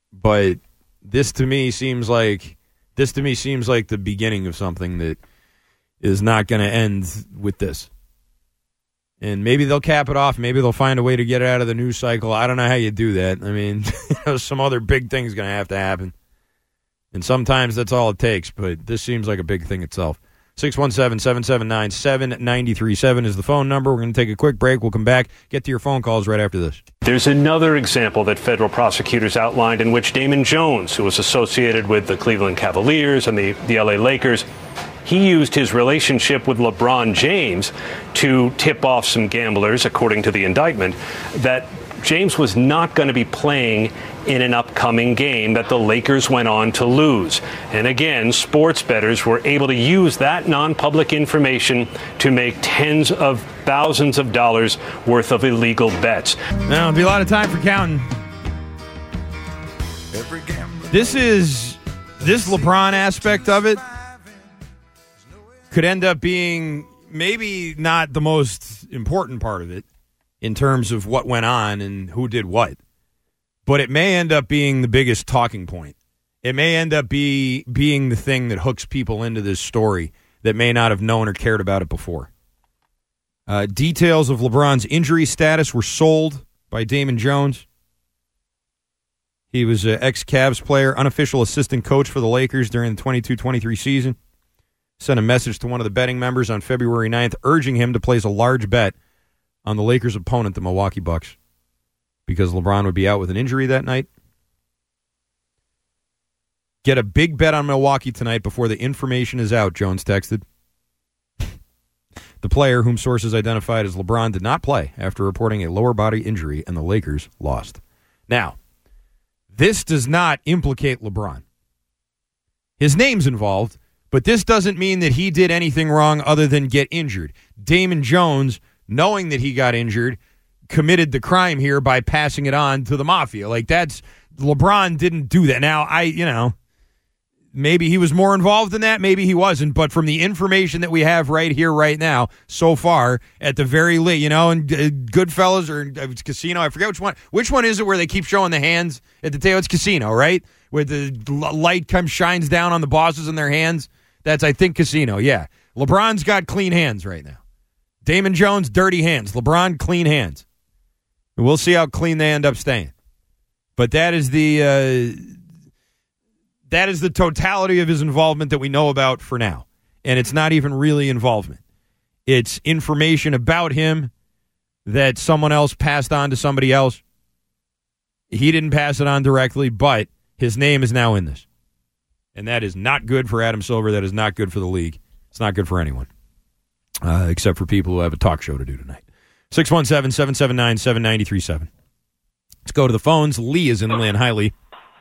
But this to me seems like this to me seems like the beginning of something that is not going to end with this. And maybe they'll cap it off. Maybe they'll find a way to get it out of the news cycle. I don't know how you do that. I mean, you know, some other big thing's going to have to happen. And sometimes that's all it takes, but this seems like a big thing itself. six one seven, seven seven nine, seven nine three seven is the phone number. We're going to take a quick break. We'll come back, get to your phone calls right after this. There's another example that federal prosecutors outlined in which Damon Jones, who was associated with the Cleveland Cavaliers and the, the L A Lakers, he used his relationship with LeBron James to tip off some gamblers, according to the indictment, that James was not going to be playing in an upcoming game that the Lakers went on to lose. And again, sports bettors were able to use that non-public information to make tens of thousands of dollars worth of illegal bets. Now, there'll be a lot of time for counting. This is, this LeBron aspect of it could end up being maybe not the most important part of it in terms of what went on and who did what. But it may end up being the biggest talking point. It may end up be being the thing that hooks people into this story that may not have known or cared about it before. Uh, details of LeBron's injury status were sold by Damon Jones. He was an ex-Cavs player, unofficial assistant coach for the Lakers during the twenty-two twenty-three season. Sent a message to one of the betting members on February ninth urging him to place a large bet on the Lakers' opponent, the Milwaukee Bucks, because LeBron would be out with an injury that night. Get a big bet on Milwaukee tonight before the information is out, Jones texted. The player, whom sources identified as LeBron, did not play after reporting a lower body injury, and the Lakers lost. Now, this does not implicate LeBron. His name's involved, but this doesn't mean that he did anything wrong other than get injured. Damon Jones, knowing that he got injured, committed the crime here by passing it on to the mafia. Like, that's, LeBron didn't do that. Now, I, you know, maybe he was more involved in that, maybe he wasn't, but from the information that we have right here, right now, so far, at the very least, you know, and uh, Goodfellas or uh, Casino, I forget which one, which one is it where they keep showing the hands at the tail? It's Casino, right? Where the light comes, shines down on the bosses in their hands. That's, I think, Casino, yeah. LeBron's got clean hands right now. Damon Jones, dirty hands. LeBron, clean hands. We'll see how clean they end up staying. But that is the uh, that is the totality of his involvement that we know about for now. And it's not even really involvement. It's information about him that someone else passed on to somebody else. He didn't pass it on directly, but his name is now in this. And that is not good for Adam Silver. That is not good for the league. It's not good for anyone, uh, except for people who have a talk show to do tonight. six one seven, seven seven nine, seven nine three seven. Let's go to the phones. Lee is in Lynn. Hi, Lee.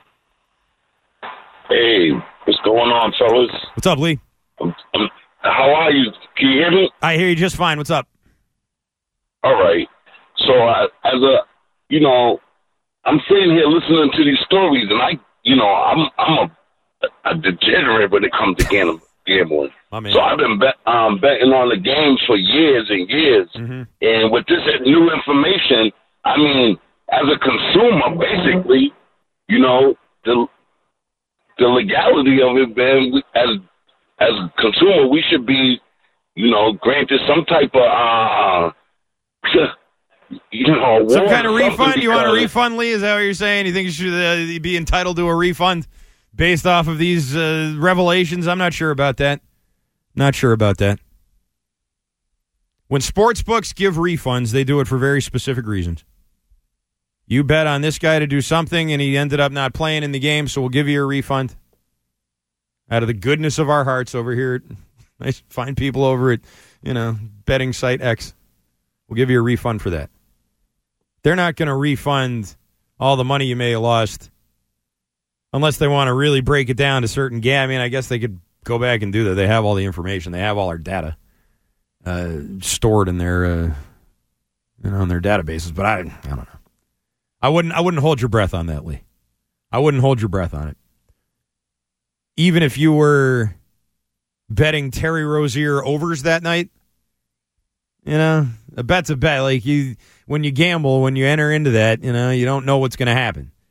Hey, what's going on, fellas? What's up, Lee? Um, um, how are you? Can you hear me? I hear you just fine. What's up? All right. So, uh, as a, you know, I'm sitting here listening to these stories, and I, you know, I'm I'm a, a degenerate when it comes to gambling. So I've been bet, um, betting on the games for years and years. Mm-hmm. And with this new information, I mean, as a consumer, basically, you know, the the legality of it, man, as as a consumer, we should be, you know, granted some type of, uh, you know, some kind of refund. You want a refund, Lee? Is that what you're saying? You think you should uh, be entitled to a refund based off of these uh, revelations? I'm not sure about that. Not sure about that. When sports books give refunds, they do it for very specific reasons. You bet on this guy to do something, and he ended up not playing in the game, so we'll give you a refund. Out of the goodness of our hearts over here at nice fine people over at, you know, betting site X, we'll give you a refund for that. They're not going to refund all the money you may have lost unless they want to really break it down to certain ga- I mean, I guess they could go back and do that. They have all the information. They have all our data uh, stored in their, uh, you know, in their databases. But I, I don't know. I wouldn't. I wouldn't hold your breath on that, Lee. I wouldn't hold your breath on it. Even if you were betting Terry Rozier overs that night, you know, a bet's a bet. Like you, when you gamble, when you enter into that, you know, you don't know what's going to happen.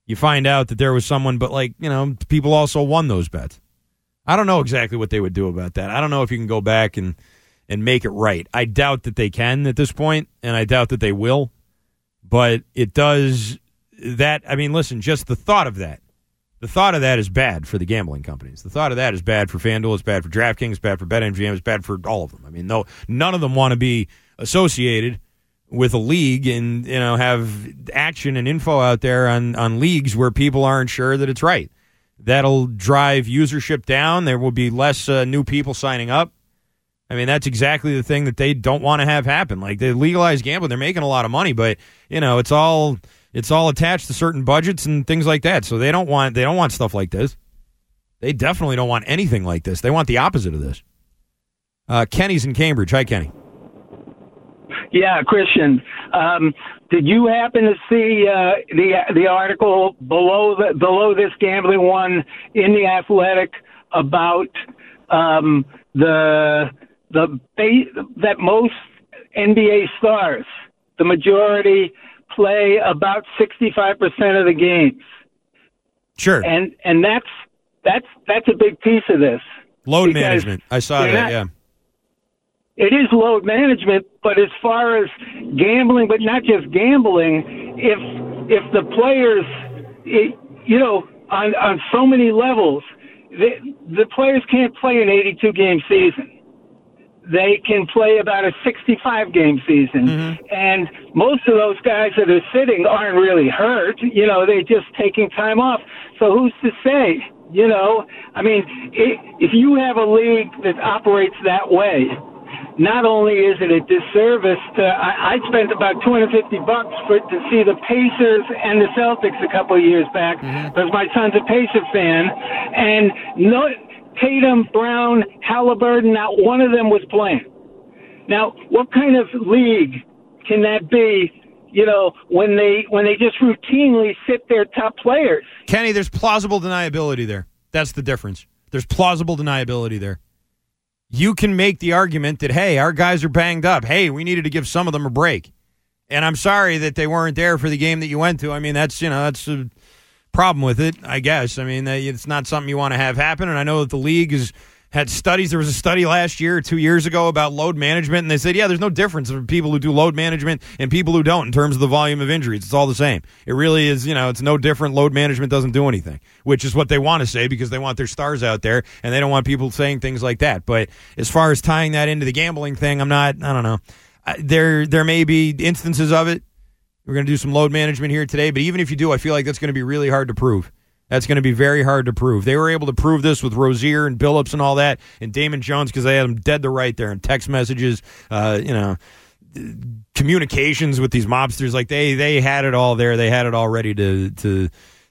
you find out that there was someone, but like, you know, people also won those bets. I don't know exactly what they would do about that. I don't know if you can go back and, and make it right. I doubt that they can at this point, and I doubt that they will. But it does that. I mean, listen, just the thought of that, the thought of that is bad for the gambling companies. The thought of that is bad for FanDuel. It's bad for DraftKings. It's bad for BetMGM. It's bad for all of them. I mean, no, none of them want to be associated with a league and, you know, have action and info out there on, on leagues where people aren't sure that it's right. That'll drive usership down. There will be less uh, new people signing up. I mean, that's exactly the thing that they don't want to have happen. Like, they legalize gambling, they're making a lot of money, but, you know, it's all it's all attached to certain budgets and things like that. So they don't want they don't want stuff like this. They definitely don't want anything like this. They want the opposite of this. Uh, Kenny's in Cambridge. Hi, Kenny. Yeah, Christian. Um, did you happen to see uh, the the article below the, below this gambling one in The Athletic about um, the the that most N B A stars, the majority, play about sixty-five percent of the games? Sure. And and that's that's that's a big piece of this. Load management. I saw that. Not, yeah. It is load management, but as far as gambling, but not just gambling, if if the players, it, you know, on on so many levels, the, the players can't play an eighty-two game season. They can play about a sixty-five game season. Mm-hmm. And most of those guys that are sitting aren't really hurt. You know, they're just taking time off. So who's to say? You know, I mean, it, if you have a league that operates that way, not only is it a disservice to, I, I spent about two hundred fifty bucks for to see the Pacers and the Celtics a couple of years back, mm-hmm. because my son's a Pacer fan, and no, Tatum, Brown, Halliburton, not one of them was playing. Now, what kind of league can that be, you know, when they when they just routinely sit their top players? Kenny, there's plausible deniability there. That's the difference. There's plausible deniability there. You can make the argument that, hey, our guys are banged up. Hey, we needed to give some of them a break. And I'm sorry that they weren't there for the game that you went to. I mean, that's, you know, that's a problem with it, I guess. I mean, it's not something you want to have happen. And I know that the league has had studies. There was a study last year or two years ago about load management, and they said, yeah, there's no difference for people who do load management and people who don't in terms of the volume of injuries. It's all the same. It really is, you know, it's no different. Load management doesn't do anything, which is what they want to say because they want their stars out there, and they don't want people saying things like that. But as far as tying that into the gambling thing, I'm not, I don't know. There, there may be instances of it. We're going to do some load management here today, but even if you do, I feel like that's going to be really hard to prove. That's going to be very hard to prove. They were able to prove this with Rozier and Billups and all that, and Damon Jones because they had them dead to right there, and text messages, uh, you know, communications with these mobsters. Like they they had it all there. They had it all ready to to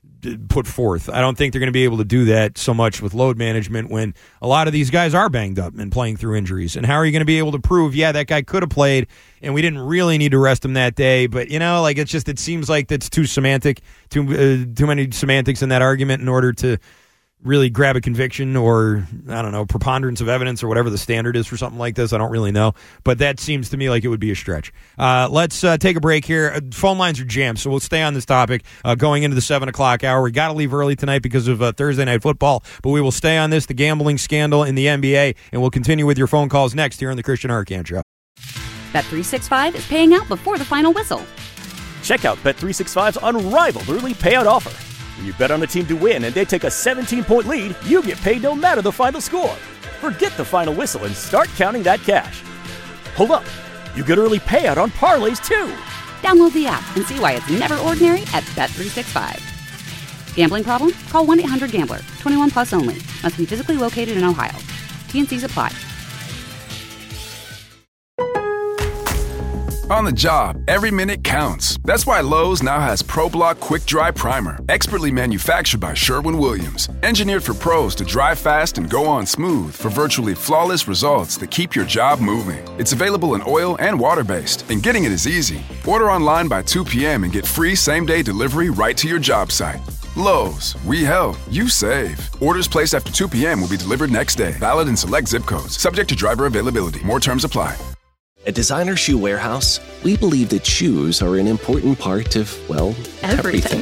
put forth. I don't think they're going to be able to do that so much with load management when a lot of these guys are banged up and playing through injuries. And how are you going to be able to prove, yeah, that guy could have played and we didn't really need to rest him that day? But, you know, like it's just, it seems like that's too semantic, too, uh, too many semantics in that argument in order to really grab a conviction or, I don't know, preponderance of evidence or whatever the standard is for something like this. I don't really know. But that seems to me like it would be a stretch. Uh, let's uh, take a break here. Uh, phone lines are jammed, so we'll stay on this topic uh, going into the seven o'clock hour. We got to leave early tonight because of uh, Thursday Night Football, but we will stay on this, the gambling scandal in the N B A, and we'll continue with your phone calls next here on the Christian Arcand Show. Bet three sixty-five is paying out before the final whistle. Check out Bet three sixty-five's unrivaled early payout offer. When you bet on a team to win and they take a seventeen-point lead, you get paid no matter the final score. Forget the final whistle and start counting that cash. Hold up. You get early payout on parlays, too. Download the app and see why it's never ordinary at Bet three sixty-five. Gambling problem? Call one eight hundred gambler. twenty-one plus only. Must be physically located in Ohio. T and C's apply. On the job, every minute counts. That's why Lowe's now has ProBlock Quick Dry Primer, expertly manufactured by Sherwin-Williams. Engineered for pros to dry fast and go on smooth for virtually flawless results that keep your job moving. It's available in oil and water-based, and getting it is easy. Order online by two p.m. and get free same-day delivery right to your job site. Lowe's, we help, you save. Orders placed after two p.m. will be delivered next day. Valid in select zip codes. Subject to driver availability. More terms apply. At Designer Shoe Warehouse, we believe that shoes are an important part of, well, everything. everything.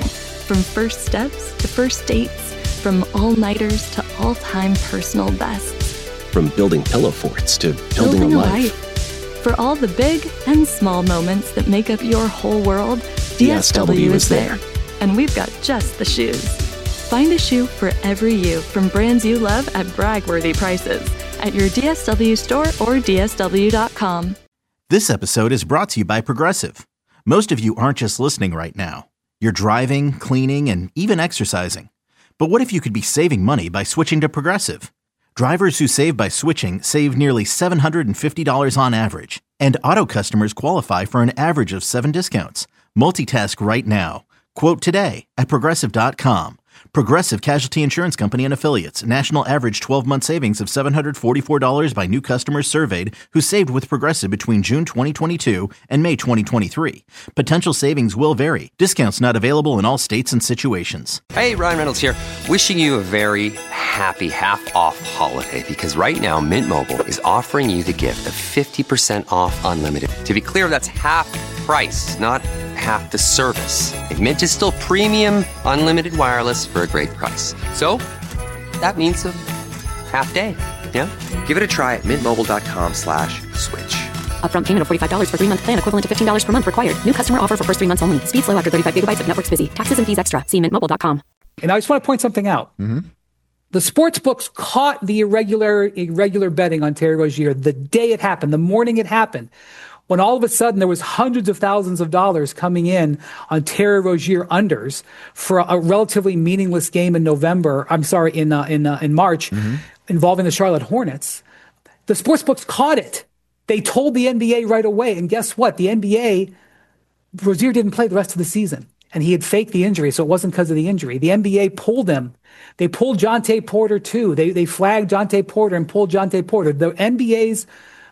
From first steps to first dates, from all-nighters to all-time personal bests. From building pillow forts to building, Building a a life. life. For all the big and small moments that make up your whole world, D S W is there. And we've got just the shoes. Find a shoe for every you from brands you love at brag-worthy prices at your D S W store or D S W dot com. This episode is brought to you by Progressive. Most of you aren't just listening right now. You're driving, cleaning, and even exercising. But what if you could be saving money by switching to Progressive? Drivers who save by switching save nearly seven hundred fifty dollars on average. And auto customers qualify for an average of seven discounts. Multitask right now. Quote today at Progressive dot com. Progressive Casualty Insurance Company and Affiliates. National average twelve-month savings of seven hundred forty-four dollars by new customers surveyed who saved with Progressive between June twenty twenty-two and May twenty twenty-three. Potential savings will vary. Discounts not available in all states and situations. Hey, Ryan Reynolds here. Wishing you a very happy half-off holiday because right now Mint Mobile is offering you the gift of fifty percent off unlimited. To be clear, that's half price, not half the service. And Mint is still premium unlimited wireless for a great price. So that means a half day. Yeah? Give it a try at mintmobile.com slash switch. Upfront payment of forty-five dollars for three-month plan equivalent to fifteen dollars per month required. New customer offer for first three months only. Speed slow after thirty-five gigabytes if network's busy. Taxes and fees extra. See mint mobile dot com. And I just want to point something out. Mm-hmm. The sports books caught the irregular irregular betting on Terry Rozier the day it happened, the morning it happened, when all of a sudden there was hundreds of thousands of dollars coming in on Terry Rozier unders for a, a relatively meaningless game in November. I'm sorry, in uh, in uh, in March, mm-hmm. involving the Charlotte Hornets. The sports books caught it. They told the N B A right away, and guess what? The N B A, Rozier didn't play the rest of the season, and he had faked the injury, so it wasn't because of the injury. The N B A pulled him. They pulled Jonte Porter too. They they flagged Jonte Porter and pulled Jonte Porter. The N B A's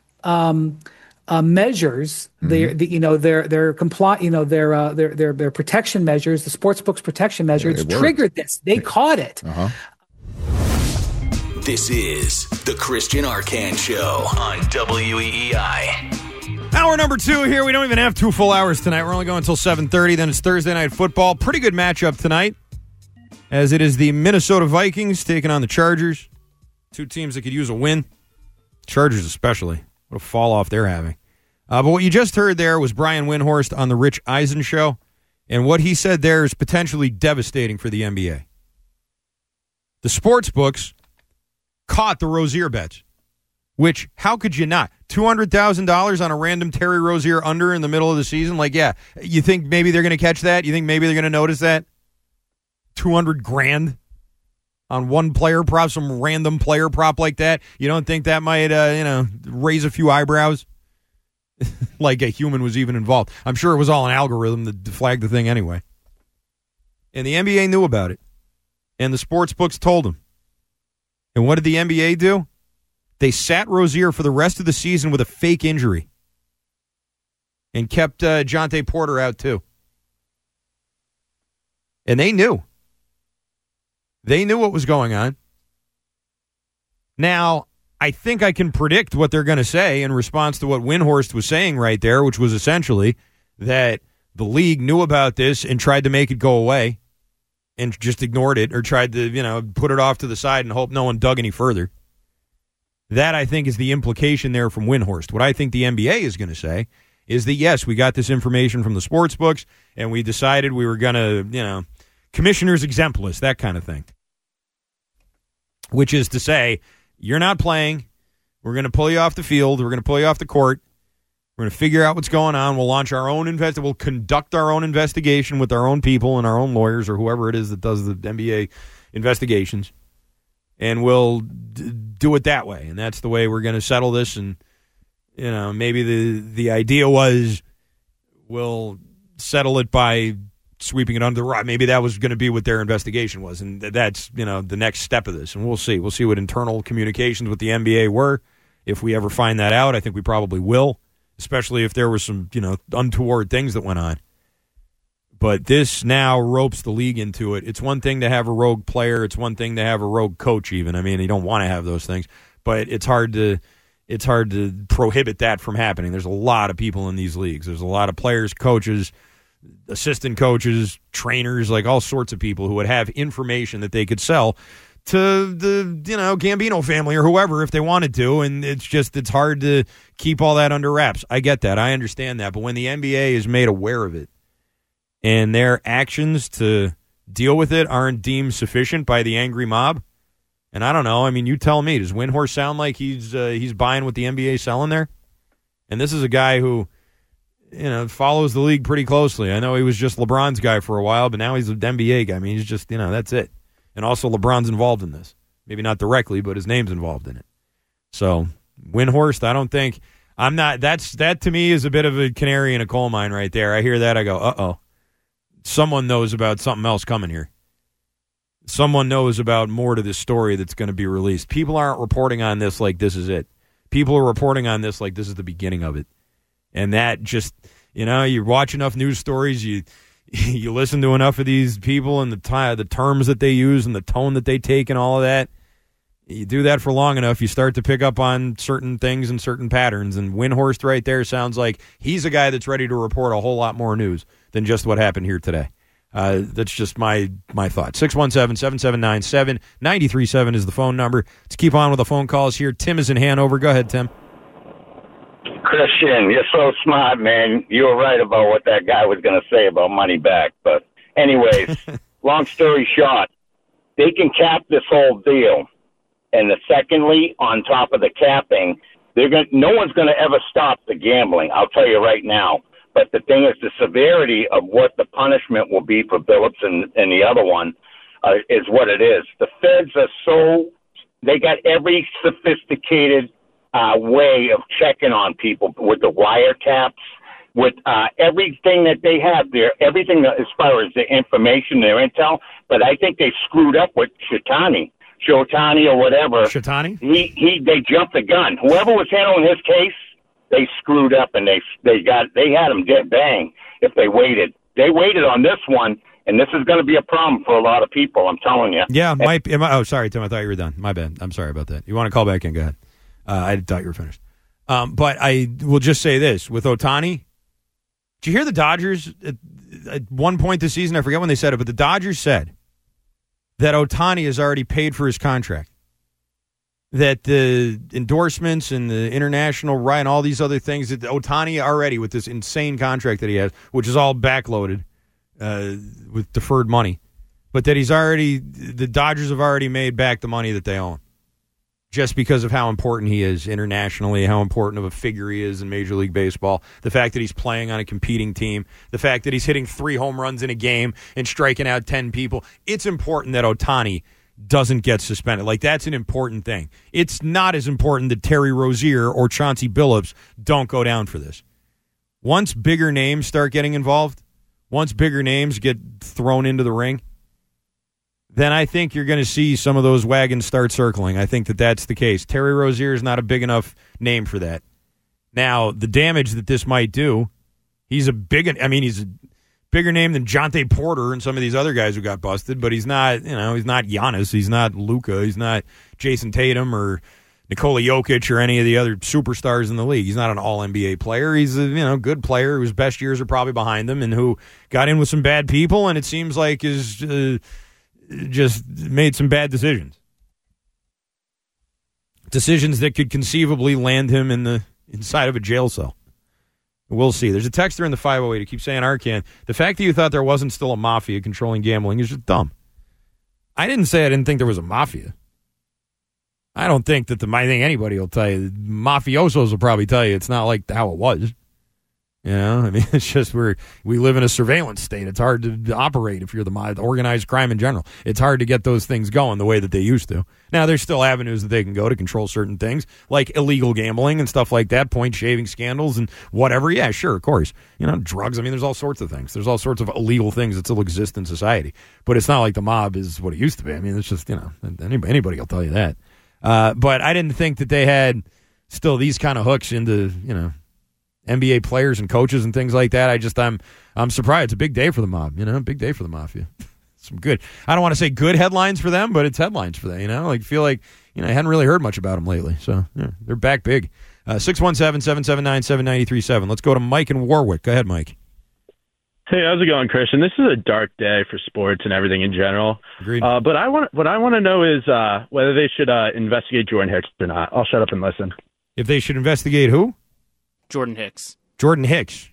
um, uh, measures, mm-hmm. their the, you know their their compli- you know their uh, their their their protection measures, the sportsbook's protection measures yeah, triggered this. They it, caught it. Uh-huh. This is the Christian Arcand Show on W E E I. Hour number two here. We don't even have two full hours tonight. We're only going until seven thirty. Then it's Thursday Night Football. Pretty good matchup tonight, as it is the Minnesota Vikings taking on the Chargers. Two teams that could use a win. Chargers especially. What a fall off they're having. Uh, but what you just heard there was Brian Windhorst on the Rich Eisen Show. And what he said there is potentially devastating for the N B A. The sports books caught the Rozier bets, which, how could you not? two hundred thousand dollars on a random Terry Rozier under in the middle of the season? Like, yeah, you think maybe they're going to catch that? You think maybe they're going to notice that? two hundred grand on one player prop, some random player prop like that? You don't think that might, uh, you know, raise a few eyebrows? Like a human was even involved. I'm sure it was all an algorithm that flagged the thing anyway. And the N B A knew about it. And the sports books told them. And what did the N B A do? They sat Rozier for the rest of the season with a fake injury. And kept uh, Jonte Porter out too. And they knew. They knew what was going on. Now, I think I can predict what they're going to say in response to what Windhorst was saying right there, which was essentially that the league knew about this and tried to make it go away and just ignored it or tried to, you know, put it off to the side and hope no one dug any further. That, I think, is the implication there from Windhorst. What I think the N B A is going to say is that, yes, we got this information from the sports books and we decided we were going to, you know, commissioner's exemplis, that kind of thing. Which is to say, you're not playing. We're going to pull you off the field. We're going to pull you off the court. We're going to figure out what's going on. We'll launch our own invest. We'll conduct our own investigation with our own people and our own lawyers or whoever it is that does the N B A investigations. And we'll d- do it that way. And that's the way we're going to settle this. And, you know, maybe the, the idea was we'll settle it by sweeping it under the rug. Maybe that was going to be what their investigation was. And that's, you know, the next step of this. And we'll see. We'll see what internal communications with the N B A were. If we ever find that out, I think we probably will, especially if there were some, you know, untoward things that went on. But this now ropes the league into it. It's one thing to have a rogue player. It's one thing to have a rogue coach even. I mean, you don't want to have those things. But it's hard to it's hard to prohibit that from happening. There's a lot of people in these leagues. There's a lot of players, coaches, assistant coaches, trainers, like all sorts of people who would have information that they could sell to the, you know, Gambino family or whoever if they wanted to, and it's just, it's hard to keep all that under wraps. I get that. I understand that. But when the N B A is made aware of it and their actions to deal with it aren't deemed sufficient by the angry mob, and I don't know, I mean, you tell me, does Windhorst sound like he's uh, he's buying what the N B A is selling there? And this is a guy who, you know, follows the league pretty closely. I know he was just LeBron's guy for a while, but now he's an N B A guy. I mean, he's just, you know, that's it. And also LeBron's involved in this. Maybe not directly, but his name's involved in it. So, Windhorst, I don't think, I'm not, that's, that to me is a bit of a canary in a coal mine right there. I hear that, I go, uh-oh. Someone knows about something else coming here. Someone knows about more to this story that's going to be released. People aren't reporting on this like this is it. People are reporting on this like this is the beginning of it. And that just, you know, you watch enough news stories, you you listen to enough of these people and the t- the terms that they use and the tone that they take and all of that. You do that for long enough, you start to pick up on certain things and certain patterns. And Windhorst right there sounds like he's a guy that's ready to report a whole lot more news than just what happened here today. Uh, that's just my my thought. six one seven, seven seven nine, seven nine three seven is the phone number. Let's keep on with the phone calls here. Tim is in Hanover. Go ahead, Tim. Christian, you're so smart, man. You were right about what that guy was going to say about money back. But anyways, long story short, they can cap this whole deal. And the secondly, on top of the capping, they're going no one's going to ever stop the gambling. I'll tell you right now. But the thing is, the severity of what the punishment will be for Billups and, and the other one uh, is what it is. The feds are so, they got every sophisticated uh, way of checking on people with the wiretaps, with uh, everything that they have there, everything that, as far as the information, their intel. But I think they screwed up with Shitani, Shotani or whatever. Shitani? He, he, they jumped the gun. Whoever was handling his case, they screwed up and they they got they had him dead bang if they waited. They waited on this one, and this is going to be a problem for a lot of people. I'm telling you. Yeah, might. Am I, oh, sorry, Tim. I thought you were done. My bad. I'm sorry about that. You want to call back in? Go ahead. Uh, I thought you were finished. Um, but I will just say this with Ohtani. Did you hear the Dodgers at, at one point this season? I forget when they said it, but the Dodgers said that Ohtani has already paid for his contract. That the endorsements and the international right and all these other things, that Ohtani already, with this insane contract that he has, which is all backloaded uh, with deferred money, but that he's already, the Dodgers have already made back the money that they own just because of how important he is internationally, how important of a figure he is in Major League Baseball, the fact that he's playing on a competing team, the fact that he's hitting three home runs in a game and striking out ten people. It's important that Ohtani doesn't get suspended. Like, that's an important thing. It's not as important that Terry Rozier or Chauncey Billups don't go down for this. Once bigger names start getting involved, once bigger names get thrown into the ring, then I think you're going to see some of those wagons start circling. I think that that's the case. Terry Rozier is not a big enough name for that. Now, the damage that this might do, he's a big, I mean, he's a bigger name than Jonte Porter and some of these other guys who got busted, but he's not, you know, he's not Giannis, he's not Luka, he's not Jason Tatum or Nikola Jokic or any of the other superstars in the league. He's not an all N B A player. He's a, you know, good player whose best years are probably behind him and who got in with some bad people and it seems like is uh, just made some bad decisions. Decisions that could conceivably land him in the inside of a jail cell. We'll see. There's a texter in the five oh eight who keeps saying, Arcan, the fact that you thought there wasn't still a mafia controlling gambling is just dumb. I didn't say I didn't think there was a mafia. I don't think that the, I think anybody will tell you, mafiosos will probably tell you it's not like how it was. You know, I mean, it's just we're, we live in a surveillance state. It's hard to operate if you're the, the organized crime in general. It's hard to get those things going the way that they used to. Now, there's still avenues that they can go to control certain things, like illegal gambling and stuff like that, point shaving scandals and whatever. Yeah, sure, of course. You know, drugs. I mean, there's all sorts of things. There's all sorts of illegal things that still exist in society. But it's not like the mob is what it used to be. I mean, it's just, you know, anybody, anybody will tell you that. Uh, but I didn't think that they had still these kind of hooks into, you know, N B A players and coaches and things like that. I just, I'm I'm surprised. It's a big day for the mob, you know, big day for the mafia. Some good, I don't want to say good headlines for them, but it's headlines for them, you know, like feel like, you know, I hadn't really heard much about them lately. So yeah, they're back big. Uh, six one seven, seven seven nine, seven nine three seven. Let's go to Mike in Warwick. Go ahead, Mike. Hey, how's it going, Christian? This is a dark day for sports and everything in general. Agreed. Uh, but I want what I want to know is uh, whether they should uh, investigate Jordan Hicks or not. I'll shut up and listen. If they should investigate who? Jordan Hicks. Jordan Hicks.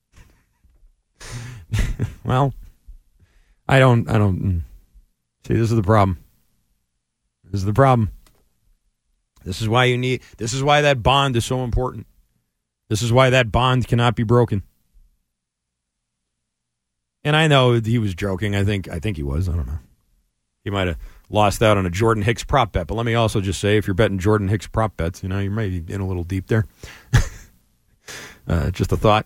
Well, I don't. I don't. See, this is the problem. This is the problem. This is why you need. This is why that bond is so important. This is why that bond cannot be broken. And I know he was joking. I think I think he was. I don't know. He might have lost out on a Jordan Hicks prop bet. But let me also just say, if you're betting Jordan Hicks prop bets, you know, you may be in a little deep there. uh, just a thought.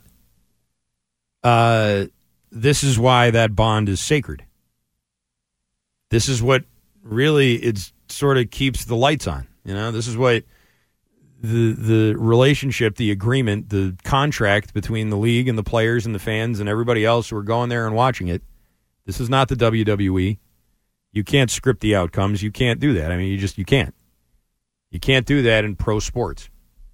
Uh, this is why that bond is sacred. This is what really it's sort of keeps the lights on. You know, this is what the the relationship, the agreement, the contract between the league and the players and the fans and everybody else who are going there and watching it. This is not the W W E. You can't script the outcomes. You can't do that. I mean, you just you can't. You can't do that in pro sports.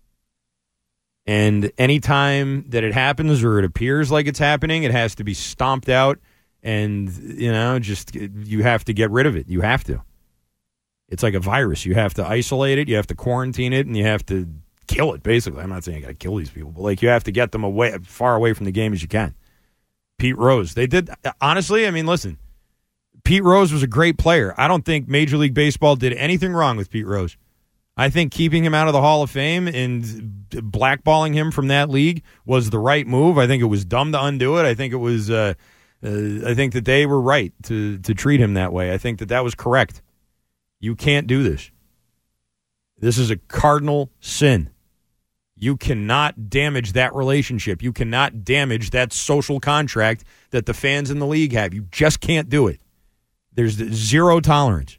And anytime that it happens or it appears like it's happening, it has to be stomped out and, you know, just you have to get rid of it. You have to. It's like a virus. You have to isolate it, you have to quarantine it, and you have to kill it, basically. I'm not saying you got to kill these people, but like you have to get them away, far away from the game as you can. Pete Rose. They did, honestly, I mean, listen, Pete Rose was a great player. I don't think Major League Baseball did anything wrong with Pete Rose. I think keeping him out of the Hall of Fame and blackballing him from that league was the right move. I think it was dumb to undo it. I think it was, uh, uh, I think that they were right to, to treat him that way. I think that that was correct. You can't do this. This is a cardinal sin. You cannot damage that relationship. You cannot damage that social contract that the fans in the league have. You just can't do it. There's zero tolerance.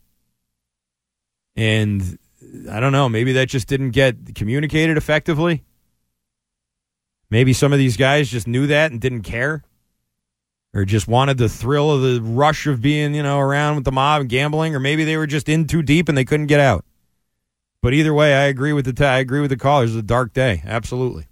And I don't know, maybe that just didn't get communicated effectively. Maybe some of these guys just knew that and didn't care. Or just wanted the thrill of the rush of being, you know, around with the mob and gambling, or maybe they were just in too deep and they couldn't get out. But either way, I agree with the t- I agree with the call. It's a dark day, absolutely.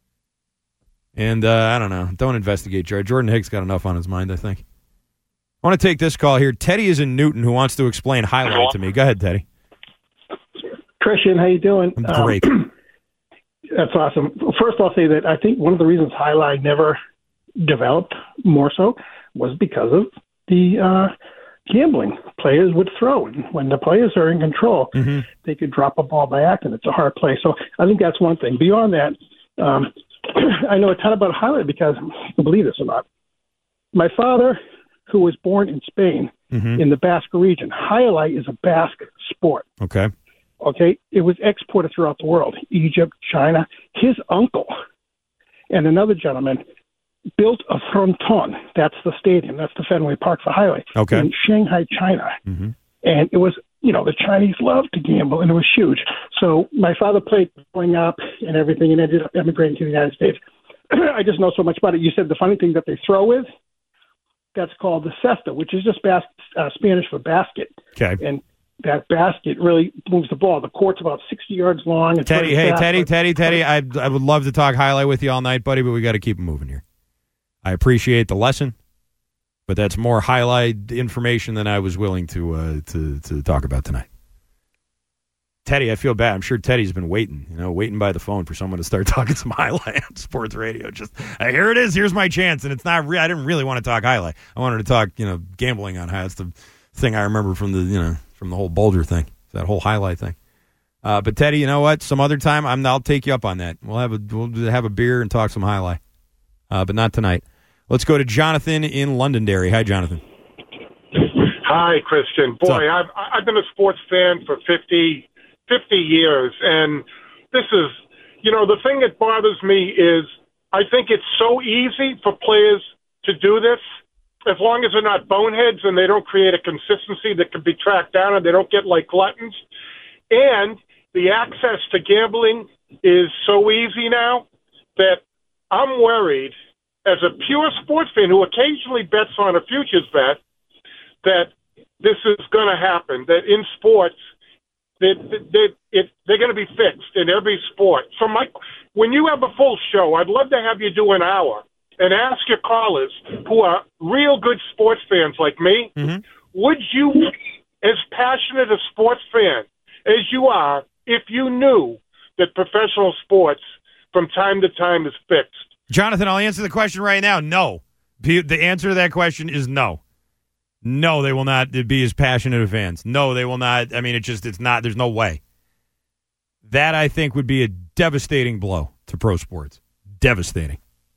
And uh, I don't know, don't investigate Jordan. Jordan Hicks got enough on his mind, I think. I want to take this call here. Teddy is in Newton, who wants to explain highlight to me. Go ahead, Teddy. Christian, how you doing? I'm great. Um, that's awesome. First, I'll say that I think one of the reasons highlight never developed more so was because of the uh, gambling. Players would throw, and when the players are in control, mm-hmm. they could drop a ball by accident. It's a hard play. So I think that's one thing. Beyond that, um, I know a ton about highlight because, you can believe this or not, my father, who was born in Spain, mm-hmm. in the Basque region, highlight is a Basque sport. Okay. Okay, it was exported throughout the world, Egypt, China. His uncle and another gentleman built a fronton. That's the stadium. That's the Fenway Park for highlight. Okay. In Shanghai, China. Mm-hmm. And it was, you know, the Chinese loved to gamble, and it was huge. So my father played growing up and everything and ended up emigrating to the United States. I just know so much about it. You said the funny thing that they throw with, that's called the cesta, which is just bas- uh, Spanish for basket. Okay. And that basket really moves the ball. The court's about sixty yards long. It's Teddy, hey, fast, Teddy, but- Teddy, Teddy, I I would love to talk highlight with you all night, buddy, but we got to keep it moving here. I appreciate the lesson, but that's more highlight information than I was willing to uh, to to talk about tonight. Teddy, I feel bad. I'm sure Teddy's been waiting, you know, waiting by the phone for someone to start talking some highlight on sports radio. Just uh, here it is. Here's my chance, and it's not. Re- I didn't really want to talk highlight. I wanted to talk, you know, gambling on highlights. The thing I remember from the, you know, from the whole Bulger thing, that whole highlight thing. Uh, but Teddy, you know what? Some other time, I'm. I'll take you up on that. We'll have a we'll have a beer and talk some highlight, uh, but not tonight. Let's go to Jonathan in Londonderry. Hi, Jonathan. Hi, Christian. Boy, I've I've been a sports fan for fifty, fifty years, and this is, you know, the thing that bothers me is I think it's so easy for players to do this, as long as they're not boneheads and they don't create a consistency that can be tracked down and they don't get like gluttons. And the access to gambling is so easy now that I'm worried, as a pure sports fan who occasionally bets on a futures bet, that this is going to happen, that in sports, that they, they, they're going to be fixed in every sport. So, Mike, when you have a full show, I'd love to have you do an hour and ask your callers who are real good sports fans like me, mm-hmm. would you be as passionate a sports fan as you are if you knew that professional sports from time to time is fixed? Jonathan, I'll answer the question right now. No. The answer to that question is no. No, they will not be as passionate of fans. No, they will not. I mean, it just, it's not, there's no way. That, I think, would be a devastating blow to pro sports. Devastating.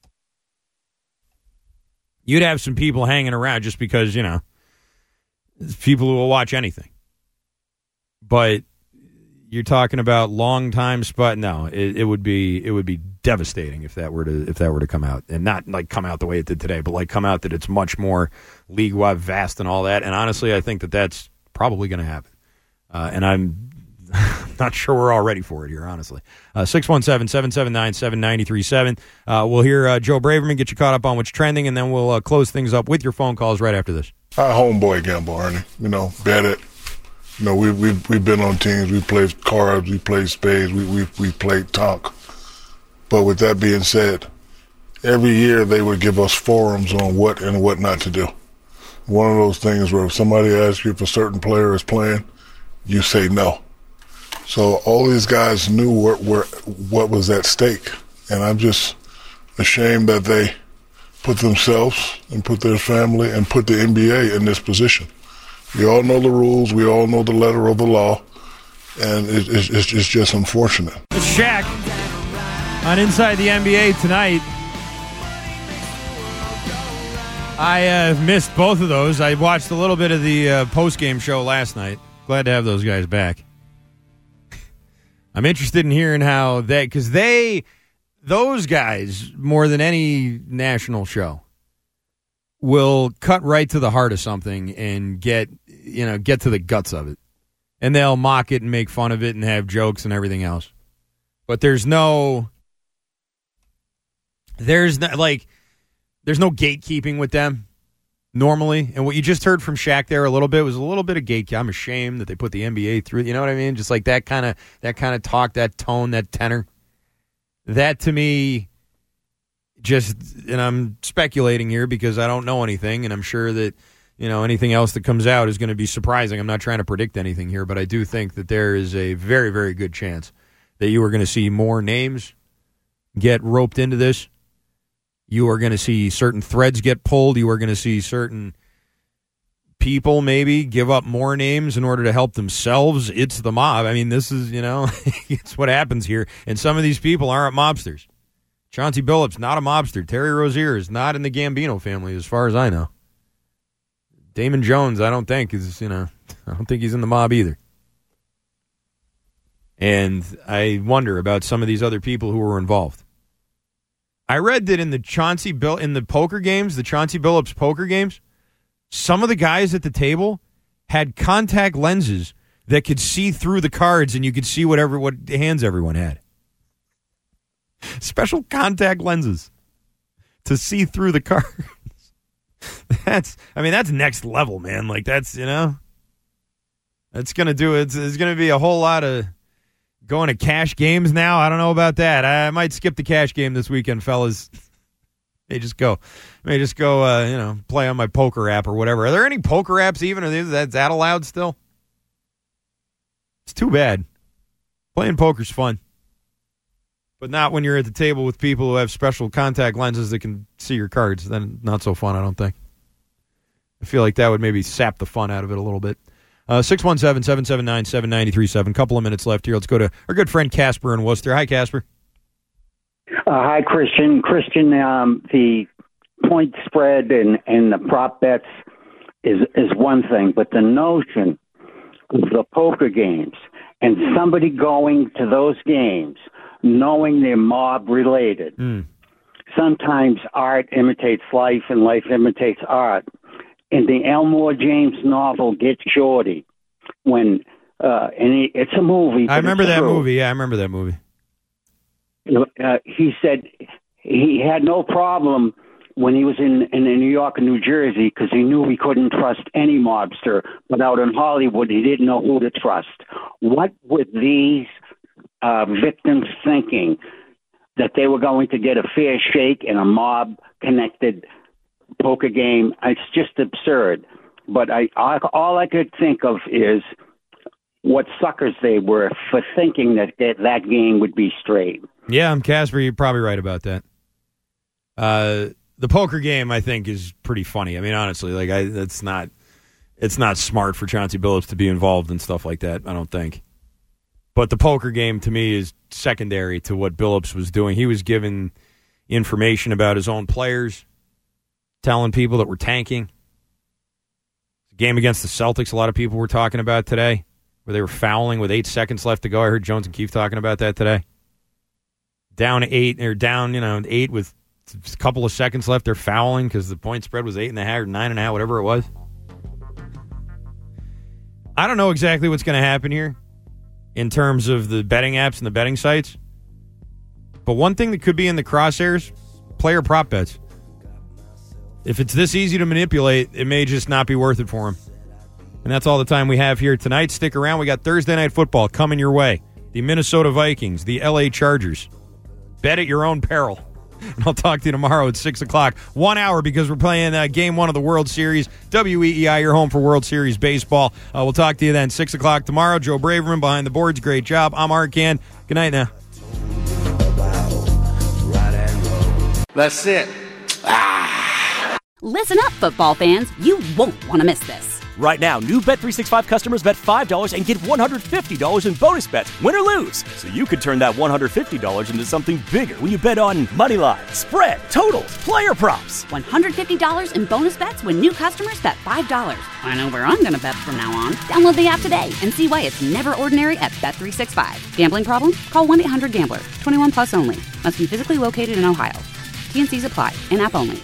You'd have some people hanging around just because, you know, people who will watch anything. But you're talking about long time spot. No, it, it would be it would be devastating if that were to if that were to come out, and not like come out the way it did today, but like come out that it's much more league wide, vast, and all that. And honestly, I think that that's probably going to happen. Uh, and I'm not sure we're all ready for it here, honestly. Uh, six one seven, seven seven nine, seven nine three seven. Uh, we'll hear uh, Joe Braverman get you caught up on what's trending, and then we'll uh, close things up with your phone calls right after this. Hi, homeboy gamble, Ernie. You know, bet it. You know, we, we've, we've been on teams. We played cards. We played spades. We, we, we played tonk. But with that being said, every year they would give us forums on what and what not to do. One of those things where if somebody asks you if a certain player is playing, you say no. So all these guys knew where, where, what was at stake. And I'm just ashamed that they put themselves and put their family and put the N B A in this position. We all know the rules. We all know the letter of the law. And it, it's, it's just unfortunate. It's Shaq on Inside the N B A tonight. I uh, missed both of those. I watched a little bit of the uh, post-game show last night. Glad to have those guys back. I'm interested in hearing how they, because they, those guys, more than any national show, will cut right to the heart of something and get, you know, get to the guts of it. And they'll mock it and make fun of it and have jokes and everything else. But there's no, there's no, like, there's no gatekeeping with them normally. And what you just heard from Shaq there a little bit was a little bit of gatekeeping. I'm ashamed that they put the N B A through, you know what I mean? Just like that kind of, that kind of talk, that tone, that tenor. That to me, just, and I'm speculating here because I don't know anything, and I'm sure that, you know, anything else that comes out is going to be surprising. I'm not trying to predict anything here, but I do think that there is a very, very good chance that you are going to see more names get roped into this. You are going to see certain threads get pulled. You are going to see certain people maybe give up more names in order to help themselves. It's the mob. I mean, this is, you know, it's what happens here. And some of these people aren't mobsters. Chauncey Billups, not a mobster. Terry Rozier is not in the Gambino family, as far as I know. Damon Jones, I don't think is, you know, I don't think he's in the mob either. And I wonder about some of these other people who were involved. I read that in the Chauncey Bill in the poker games, the Chauncey Billups poker games, some of the guys at the table had contact lenses that could see through the cards, and you could see whatever what hands everyone had. Special contact lenses to see through the cards. That's, I mean, that's next level, man. Like, that's, you know, that's going to do it. There's going to be a whole lot of going to cash games now. I don't know about that. I might skip the cash game this weekend, fellas. May just go, may just go, uh, you know, play on my poker app or whatever. Are there any poker apps even? Are they, that, that allowed still? It's too bad. Playing poker's fun. But not when you're at the table with people who have special contact lenses that can see your cards. Then not so fun, I don't think. I feel like that would maybe sap the fun out of it a little bit. Uh, six one seven, seven seven nine, seven nine three seven. Couple of minutes left here. Let's go to our good friend Casper in Worcester. Hi, Casper. Uh, hi, Christian. Christian, um, the point spread and, and the prop bets is, is one thing, but the notion of the poker games and somebody going to those games knowing they're mob-related. Mm. Sometimes art imitates life and life imitates art. In the Elmore James novel, Get Shorty, when, uh, and he, it's a movie. I remember that true. movie. Yeah, I remember that movie. Uh, he said he had no problem when he was in, in New York and New Jersey because he knew he couldn't trust any mobster. But out in Hollywood, he didn't know who to trust. What were these uh, victims thinking that they were going to get a fair shake in a mob-connected poker game. It's just absurd. But I, I all I could think of is what suckers they were for thinking that that, that game would be straight. Yeah, I'm Casper. You're probably right about that. Uh, the poker game, I think, is pretty funny. I mean, honestly, like I, that's not, it's not smart for Chauncey Billups to be involved in stuff like that. I don't think. But the poker game, to me, is secondary to what Billups was doing. He was giving information about his own players, telling people that were tanking. The game against the Celtics, a lot of people were talking about today, where they were fouling with eight seconds left to go. I heard Jones and Keefe talking about that today. Down eight, or down, you know, eight with a couple of seconds left. They're fouling because the point spread was eight and a half or nine and a half, whatever it was. I don't know exactly what's going to happen here in terms of the betting apps and the betting sites. But one thing that could be in the crosshairs, player prop bets. If it's this easy to manipulate, it may just not be worth it for him. And that's all the time we have here tonight. Stick around. We got Thursday Night Football coming your way. The Minnesota Vikings, the L A Chargers. Bet at your own peril. And I'll talk to you tomorrow at six o'clock. One hour because we're playing uh, game one of the World Series. W E E I, your home for World Series baseball. Uh, we'll talk to you then. six o'clock tomorrow. Joe Braverman behind the boards. Great job. I'm Arcan. Good night now. That's it. Listen up, football fans. You won't want to miss this. Right now, new Bet three sixty-five customers bet five dollars and get one hundred fifty dollars in bonus bets, win or lose. So you could turn that one hundred fifty dollars into something bigger when you bet on money line, spread, totals, player props. one hundred fifty dollars in bonus bets when new customers bet five dollars. I know where I'm going to bet from now on. Download the app today and see why it's never ordinary at Bet three sixty-five. Gambling problem? Call one eight hundred gambler. twenty-one plus only. Must be physically located in Ohio. T and C's apply. In-app only.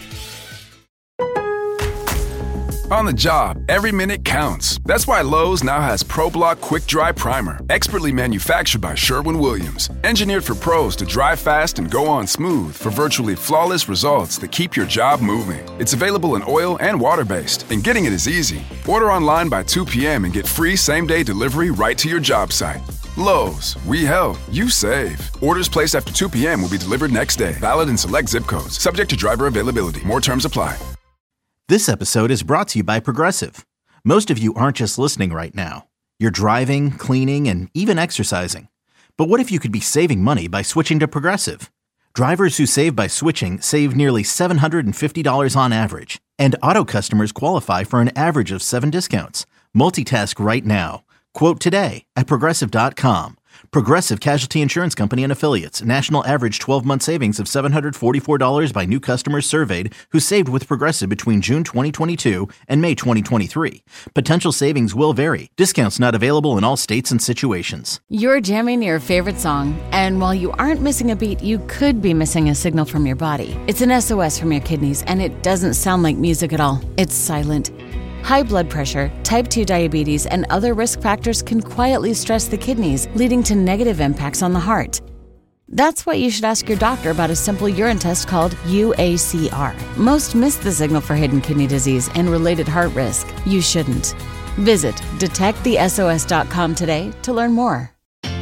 On the job, every minute counts. That's why Lowe's now has ProBlock Quick Dry Primer, expertly manufactured by Sherwin-Williams. Engineered for pros to dry fast and go on smooth for virtually flawless results that keep your job moving. It's available in oil and water-based, and getting it is easy. Order online by two p.m. and get free same-day delivery right to your job site. Lowe's, we help, you save. Orders placed after two p.m. will be delivered next day. Valid in select zip codes. Subject to driver availability. More terms apply. This episode is brought to you by Progressive. Most of you aren't just listening right now. You're driving, cleaning, and even exercising. But what if you could be saving money by switching to Progressive? Drivers who save by switching save nearly seven hundred fifty dollars on average. And auto customers qualify for an average of seven discounts. Multitask right now. Quote today at Progressive dot com. Progressive Casualty Insurance Company and Affiliates. National average twelve-month savings of seven hundred forty-four dollars by new customers surveyed who saved with Progressive between June twenty twenty-two and May twenty twenty-three. Potential savings will vary. Discounts not available in all states and situations. You're jamming your favorite song, and while you aren't missing a beat, you could be missing a signal from your body. It's an S O S from your kidneys, and it doesn't sound like music at all. It's silent. High blood pressure, type two diabetes, and other risk factors can quietly stress the kidneys, leading to negative impacts on the heart. That's why you should ask your doctor about a simple urine test called U A C R. Most miss the signal for hidden kidney disease and related heart risk. You shouldn't. Visit detect the S O S dot com today to learn more.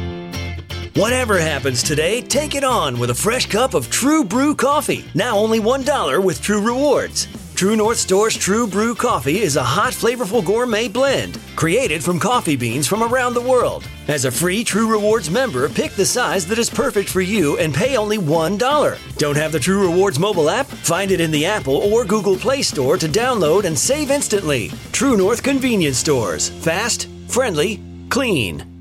Whatever happens today, take it on with a fresh cup of True Brew coffee. Now only one dollar with True Rewards. True North Store's True Brew coffee is a hot, flavorful gourmet blend created from coffee beans from around the world. As a free True Rewards member, pick the size that is perfect for you and pay only one dollar. Don't have the True Rewards mobile app? Find it in the Apple or Google Play Store to download and save instantly. True North Convenience Stores. Fast, friendly, clean.